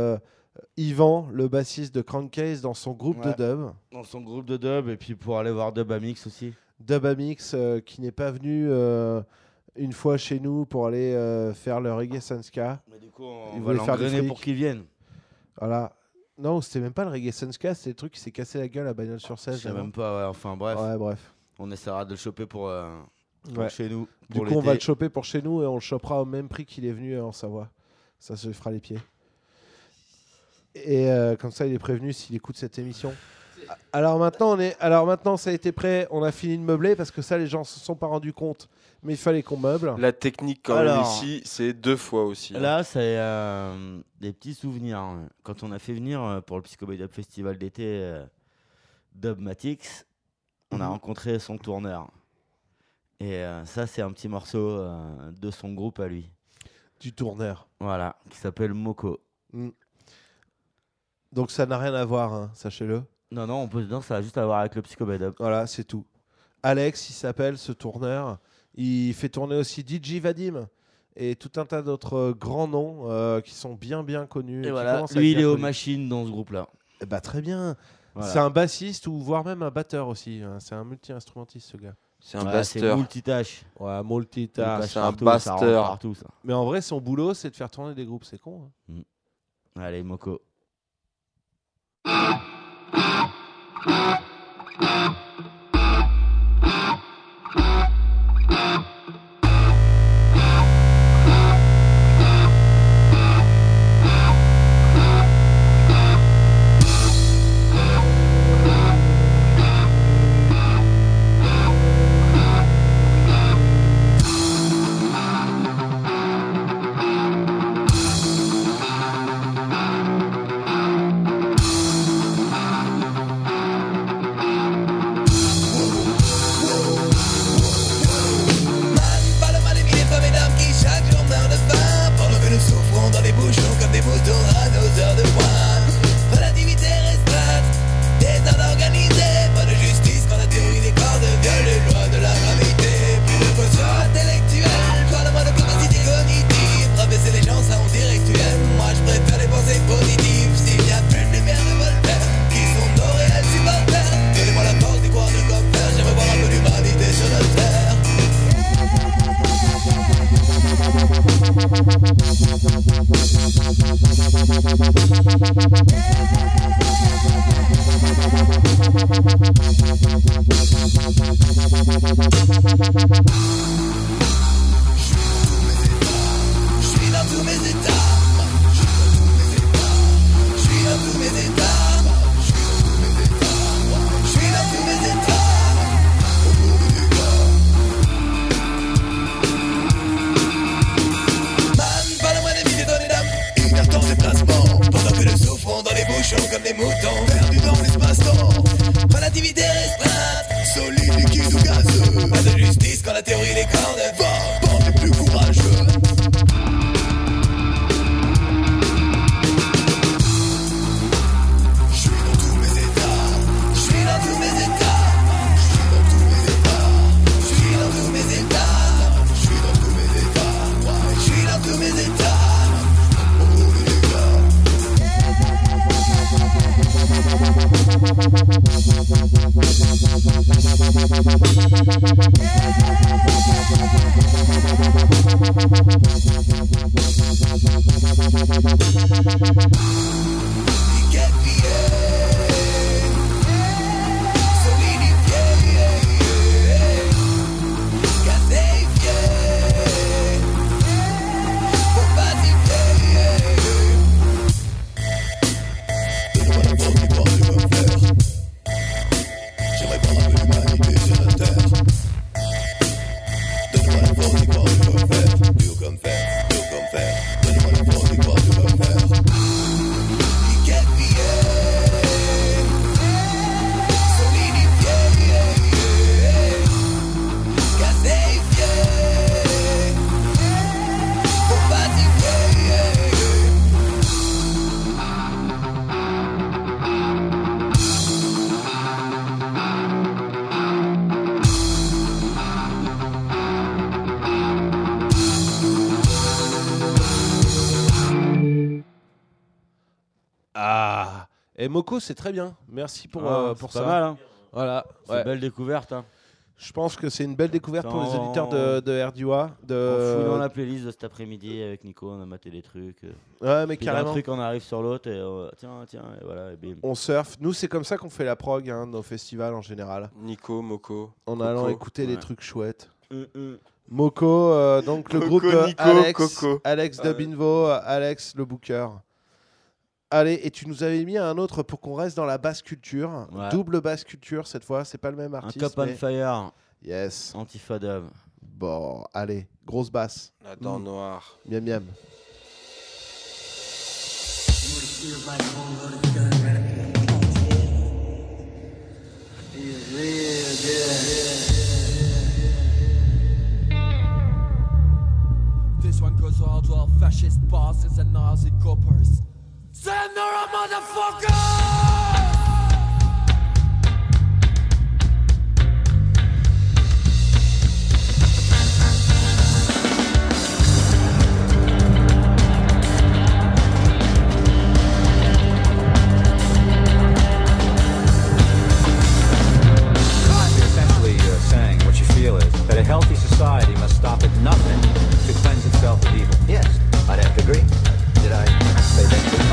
Yvan, le bassiste de Crankcase, dans son groupe de Ouais. dub. Dans son groupe de dub, et puis pour aller voir Dub Amix aussi. Dub Amix, qui n'est pas venu une fois chez nous pour aller faire le Reggae Sanska. Mais du coup, on Il va voulait faire du l'engrainer fric. pour qu'il vienne. Voilà. Non, c'était même pas le Reggae Sanska, c'était le truc qui s'est cassé la gueule à Bagnole sur 16. Je sais même pas, ouais, enfin bref. Ouais, bref. On essaiera de le choper pour Ouais. chez nous. Du pour coup, on va le l'été. choper pour chez nous et on le chopera au même prix qu'il est venu en Savoie. Ça se fera les pieds. Et comme ça, il est prévenu s'il écoute cette émission. Alors maintenant, ça a été prêt. On a fini de meubler parce que ça, les gens se sont pas rendus compte. Mais il fallait qu'on meuble. La technique, quand Alors, même, ici, c'est 2 fois aussi. hein. Là, c'est des petits souvenirs. Hein. Quand on a fait venir pour le Psycho by Dub Festival d'été Dubmatix, on a rencontré son tourneur. Et ça, c'est un petit morceau de son groupe à lui. Du tourneur. Voilà, qui s'appelle Moko. Mm. Donc ça n'a rien à voir, hein, sachez-le. Non, on peut se dire que ça a juste à voir avec le Psycho by Dub. Voilà, c'est tout. Alex, il s'appelle ce tourneur. Il fait tourner aussi DJ Vadim et tout un tas d'autres grands noms qui sont bien connus. Et qui voilà, commencent à lui, être il est bien aux connus. machines dans ce groupe-là. Eh bah, très bien. Voilà. C'est un bassiste ou voire même un batteur aussi. Hein. C'est un multi-instrumentiste, ce gars. C'est un Ouais, baster. C'est multitâche. Ouais, Il multitâche. passe c'est un partout, baster. ça rentre partout, ça. Mais en vrai, son boulot, c'est de faire tourner des groupes. C'est con. Hein. Allez, Moko. Thank retournera à nos heures de pointe. Relativité restreinte, désordre organisé. Pas de justice quand la théorie des cordes viole les lois de la gravité. Plus de posture intellectuelle, parle-moi de capacité cognitive. Rabaisser les gens, ça on dirait que tu aimes. Moi je préfère les pensées positives. S'il y a plus de lumière de Voltaire, qui sont nos réels supporters. Donnez-moi la force d'y croire de comme faire. J'aimerais voir un peu d'humanité sur notre terre. Je suis dans tous mes états. Je suis dans tous mes états. Je suis dans tous mes états. Pendant que nous souffrons dans les bouchons comme des moutons, perdus dans l'espace-temps. Relativité restreinte, solide, liquide ou gazeux. Pas de justice quand la théorie des cordes va, bande les plus courageux. Je suis dans tous mes états. Je suis dans tous mes états. Je suis dans tous mes états. Je suis dans tous mes états. Je suis dans tous mes états. Et Moko, c'est très bien. Merci pour ça. Pas mal, hein. Voilà. C'est une belle découverte. Hein. Je pense que c'est une belle découverte pour les auditeurs de RDUA. On fout dans la playlist de cet après-midi avec Nico, on a maté des trucs. Ouais, mais puis carrément. Un truc, on arrive sur l'autre et tiens, et voilà, et bim. On surfe. Nous, c'est comme ça qu'on fait la prog, hein, nos festivals en général. Nico, Moko. En allant Coco. écouter des trucs chouettes. Moko, donc le Coco, groupe Nico, Alex, Coco. Alex de Binvo, Alex le Booker. Allez, et tu nous avais mis un autre pour qu'on reste dans la basse culture. Ouais. Double basse culture cette fois, c'est pas le même artiste. Un Cop on Fire. Yes. Antifa Dub. Bon, allez, grosse basse. La dent noire. Miam miam. This one goes out to all fascist bosses and Nazi coppers. Send her a motherfucker! Saying what you feel is that a healthy society must stop at nothing to cleanse itself of evil. Yes, I'd have to agree. Did I say that?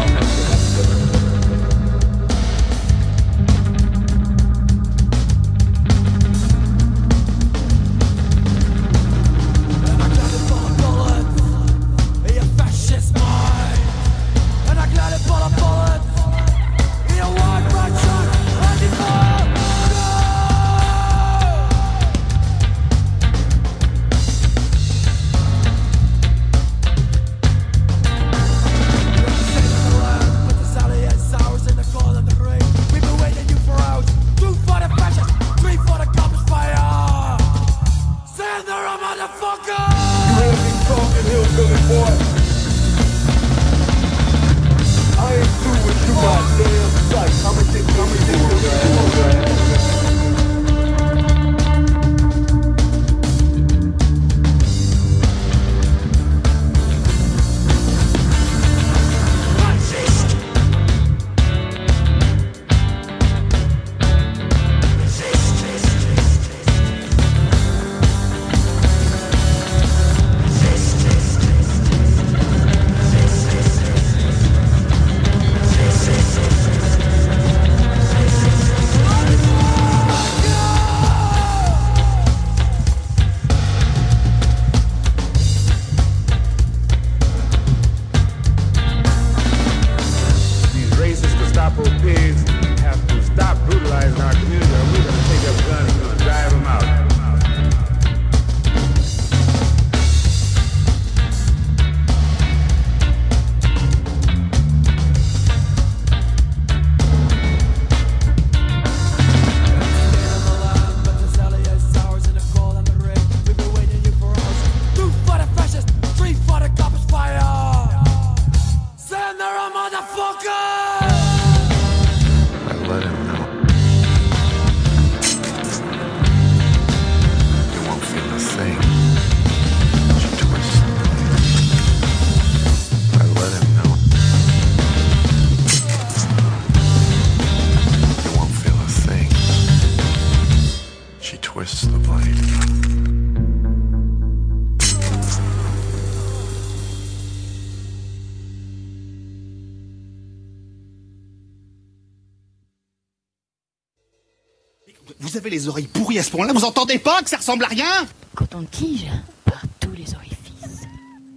Vous avez les oreilles pourries à ce point-là, vous entendez pas que ça ressemble à rien? Quand on tige par tous les orifices.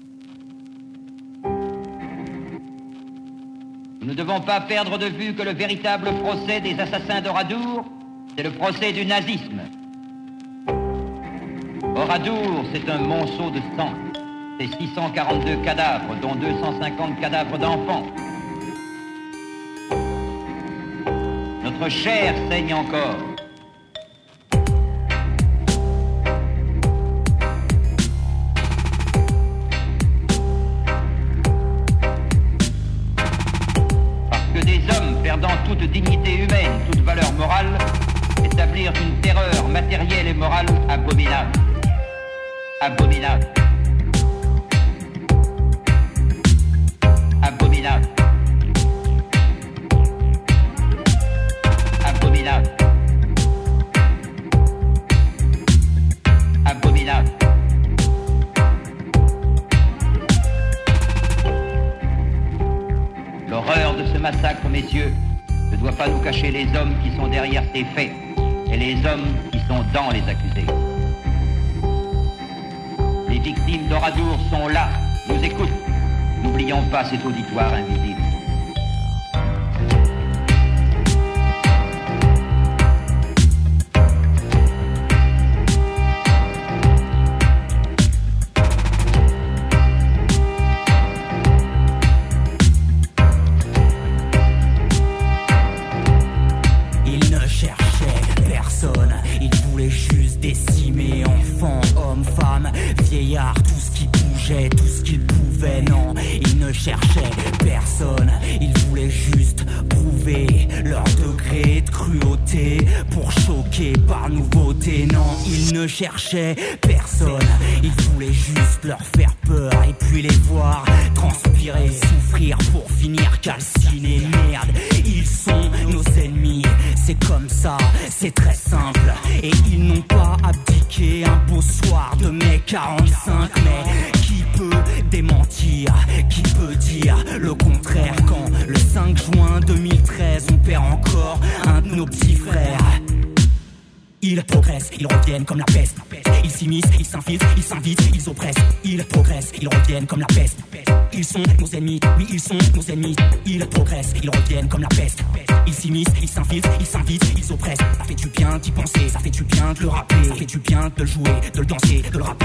Nous ne devons pas perdre de vue que le véritable procès des assassins d'Oradour, c'est le procès du nazisme. Oradour, c'est un monceau de sang. C'est 642 cadavres, dont 250 cadavres d'enfants. Notre chair saigne encore. Perdant toute dignité humaine, toute valeur morale, établir une terreur matérielle et morale abominable. Abominable. Abominable. Abominable. Abominable. L'horreur de ce massacre, messieurs, ne doit pas nous cacher les hommes qui sont derrière ces faits et les hommes qui sont dans les accusés. Les victimes d'Oradour sont là, nous écoutent. N'oublions pas cet auditoire invisible. Cherchait personne, ils voulaient juste leur faire peur et puis les voir transpirer, souffrir pour finir calcinés. Merde, ils sont nos ennemis, c'est comme ça, c'est très simple. Et ils n'ont pas abdiqué un beau soir de mai 45. Mais qui peut démentir, qui peut dire le contraire quand le 5 juin 2013 on perd encore un de nos petits frères? Ils progressent, ils reviennent comme la peste. Ils s'immiscent, ils s'infiltrent, ils s'invitent, ils oppressent. Ils progressent, ils reviennent comme la peste. Ils sont nos ennemis, oui ils sont nos ennemis. Ils progressent, ils reviennent comme la peste. Ils s'immiscent, ils s'infiltrent, ils s'invitent, ils oppressent. Ça fait du bien d'y penser, ça fait du bien de le rappeler. Ça fait du bien de le jouer, de le danser, de le rapper.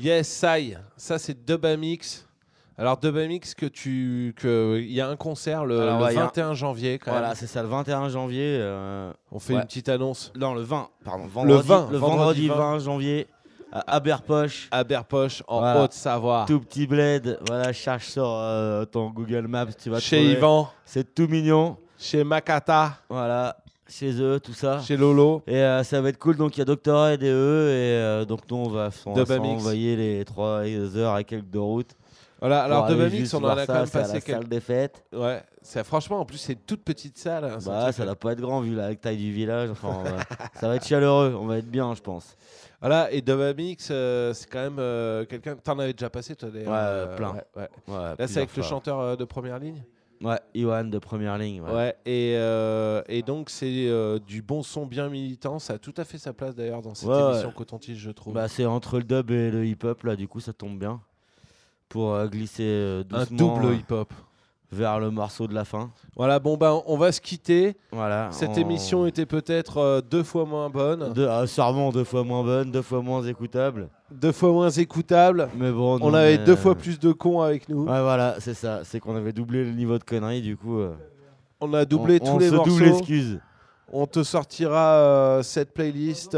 Yes, ça c'est Dubamix. Alors Dubamix il y a un concert le 21 janvier quand même. Voilà, c'est ça, le 21 janvier. On fait une petite annonce. Non, le 20, pardon. Vendredi 20 janvier à Aberpoche. En Haute-Savoie. Tout petit bled. Voilà, cherche sur ton Google Maps, tu vas chez trouver. Yvan. C'est tout mignon. Chez Makata. Voilà. Chez eux, tout ça. Chez Lolo. Et ça va être cool. Donc il y a Doctor Ed et eux. Et donc nous, on va s'envoyer les 3 heures et quelques de route. Voilà, alors Dubamix, on en a quand même passé quelques... salle des fêtes. Ouais, franchement, en plus, c'est une toute petite salle. Hein, ça va pas être grand vu la taille du village. Enfin, ça va être chaleureux, on va être bien, je pense. Voilà, et Dubamix, c'est quand même quelqu'un. T'en avais déjà passé, toi, d'ailleurs. Ouais, plein. Ouais. Là, c'est avec le chanteur de première ligne. Ouais, Iwan de première ligne. Ouais, et donc c'est du bon son bien militant. Ça a tout à fait sa place d'ailleurs dans cette émission Coton-Tige, je trouve. Bah, c'est entre le dub et le hip-hop, là, du coup, ça tombe bien. Pour glisser doucement. Un double hip-hop. Vers le morceau de la fin. Voilà, bon, on va se quitter. Voilà. Cette émission était peut-être 2 fois moins bonne. Sûrement 2 fois moins bonne, 2 fois moins écoutable. 2 fois moins écoutable. Mais bon, on avait 2 fois plus de cons avec nous. Ouais, voilà, c'est ça. C'est qu'on avait doublé le niveau de conneries, du coup. On a doublé tous les morceaux. On se double excuse. On te sortira cette playlist.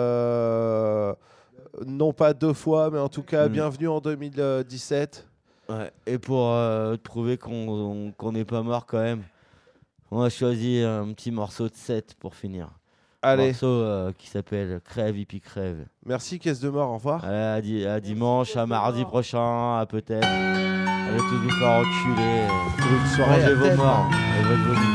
Non pas 2 fois, mais en tout cas, bienvenue en 2017. Ouais, et pour te prouver qu'on n'est pas mort quand même, on a choisi un petit morceau de 7 pour finir. Allez. Un morceau qui s'appelle Crève, hippie crève. Merci, Caisse de Mort, au revoir. Allez, à dimanche, à mardi prochain, à peut-être. Allez tous vous faire enculer. Une soirée mangez vos morts et votre vomi.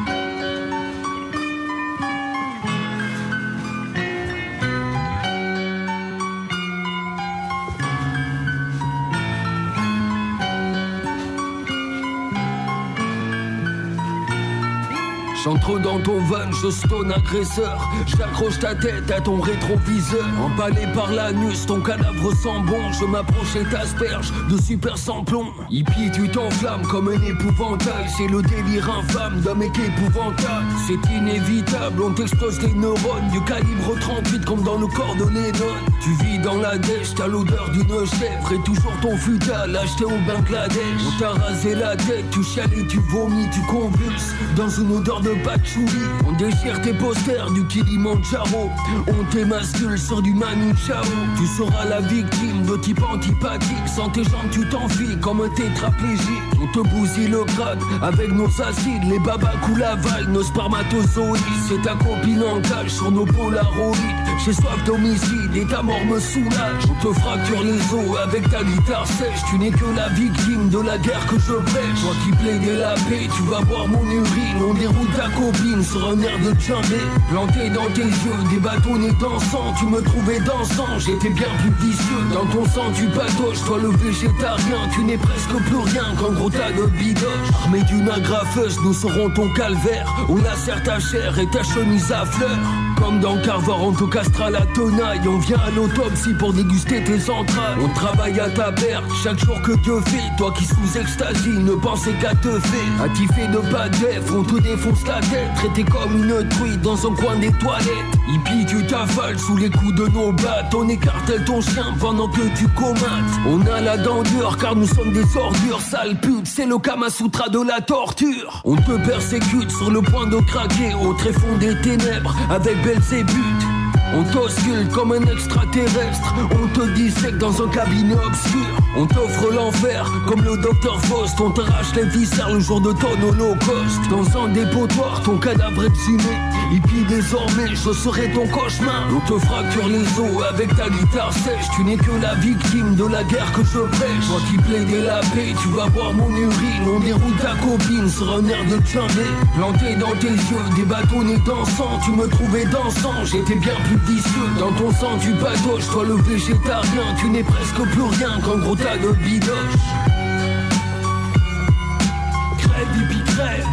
J'entre trop dans ton van, je stone agresseur. J'accroche ta tête à ton rétroviseur. Emballé par l'anus, ton cadavre sent bon. Je m'approche et t'asperge de super sans-plomb. Hippie, tu t'enflammes comme un épouvantail. C'est le délire infâme d'un mec épouvantable. C'est inévitable, on t'explose les neurones. Du calibre 38 comme dans le corps de Lennon. Tu vis dans la dèche, t'as l'odeur d'une chèvre. Et toujours ton futal acheté au Bangladesh. On t'a rasé la tête, tu chiales et tu vomis. Tu convulses dans une odeur de patchouli. On déchire tes posters du Kilimanjaro. On t'émascule sur du Manu Chao. Tu seras la victime de type antipathique. Sans tes jambes tu t'enfuis comme un tétraplégique. On te bousille le crâne avec nos acides. Les babas coulent la vaille, nos spermatozoïdes. C'est ta copine en cage sur nos polaroïdes. J'ai soif d'homicide et ta mort me soulage. On te fracture les os avec ta guitare sèche. Tu n'es que la victime de la guerre que je prêche. Toi qui plaidais la paix, tu vas boire mon urine. On déroule ta copine sur un air de Tchambé. Planté dans tes yeux, des bâtonnets dansants. Tu me trouvais dansant, j'étais bien plus vicieux. Dans ton sang tu patoches, toi le végétarien. Tu n'es presque plus rien qu'un gros tas de bidoches. Armé d'une agrafeuse, nous serons ton calvaire. On lacère ta chair et ta chemise à fleurs. Comme dans Carver, on te castrera la tenaille. On vient à l'autopsie pour déguster tes entrailles. On travaille à ta perte chaque jour que Dieu fait. Toi qui sous extasie ne pensais qu'à te faire. Attifé de pas d'eff, on te défonce la tête. Traité comme une truie dans un coin des toilettes. Hippie, tu t'affales sous les coups de nos battes. On écartèle ton chien pendant que tu comates. On a la dent dure car nous sommes des ordures. Sale pute, c'est le Kama Sutra de la torture. On te persécute sur le point de craquer au tréfonds des ténèbres avec Belzébuth. On t'auscule comme un extraterrestre. On te dissèque dans un cabinet obscur. On t'offre l'enfer comme le docteur Faust. On t'arrache les viscères le jour de ton holocauste. Dans un dépotoir, ton cadavre exhumé. Hippie, désormais, je serai ton cauchemar. On te fracture les os avec ta guitare sèche. Tu n'es que la victime de la guerre que je prêche. Toi qui plaidais la paix, tu vas boire mon urine. On déroule ta copine sur un air de Tchambé. Planté dans tes yeux, des bâtonnets dansants. Tu me trouvais dansant, j'étais bien plus vicieux. Dans ton sang tu patoches, toi le végétarien. Tu n'es presque plus rien qu'un gros tas de bidoches. Crève, hippie, crève.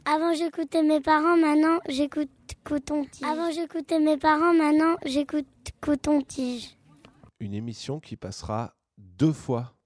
Avant j'écoutais mes parents, maintenant j'écoute Coton-Tige. Avant j'écoutais mes parents, maintenant j'écoute Coton-Tige. Une émission qui passera 2 fois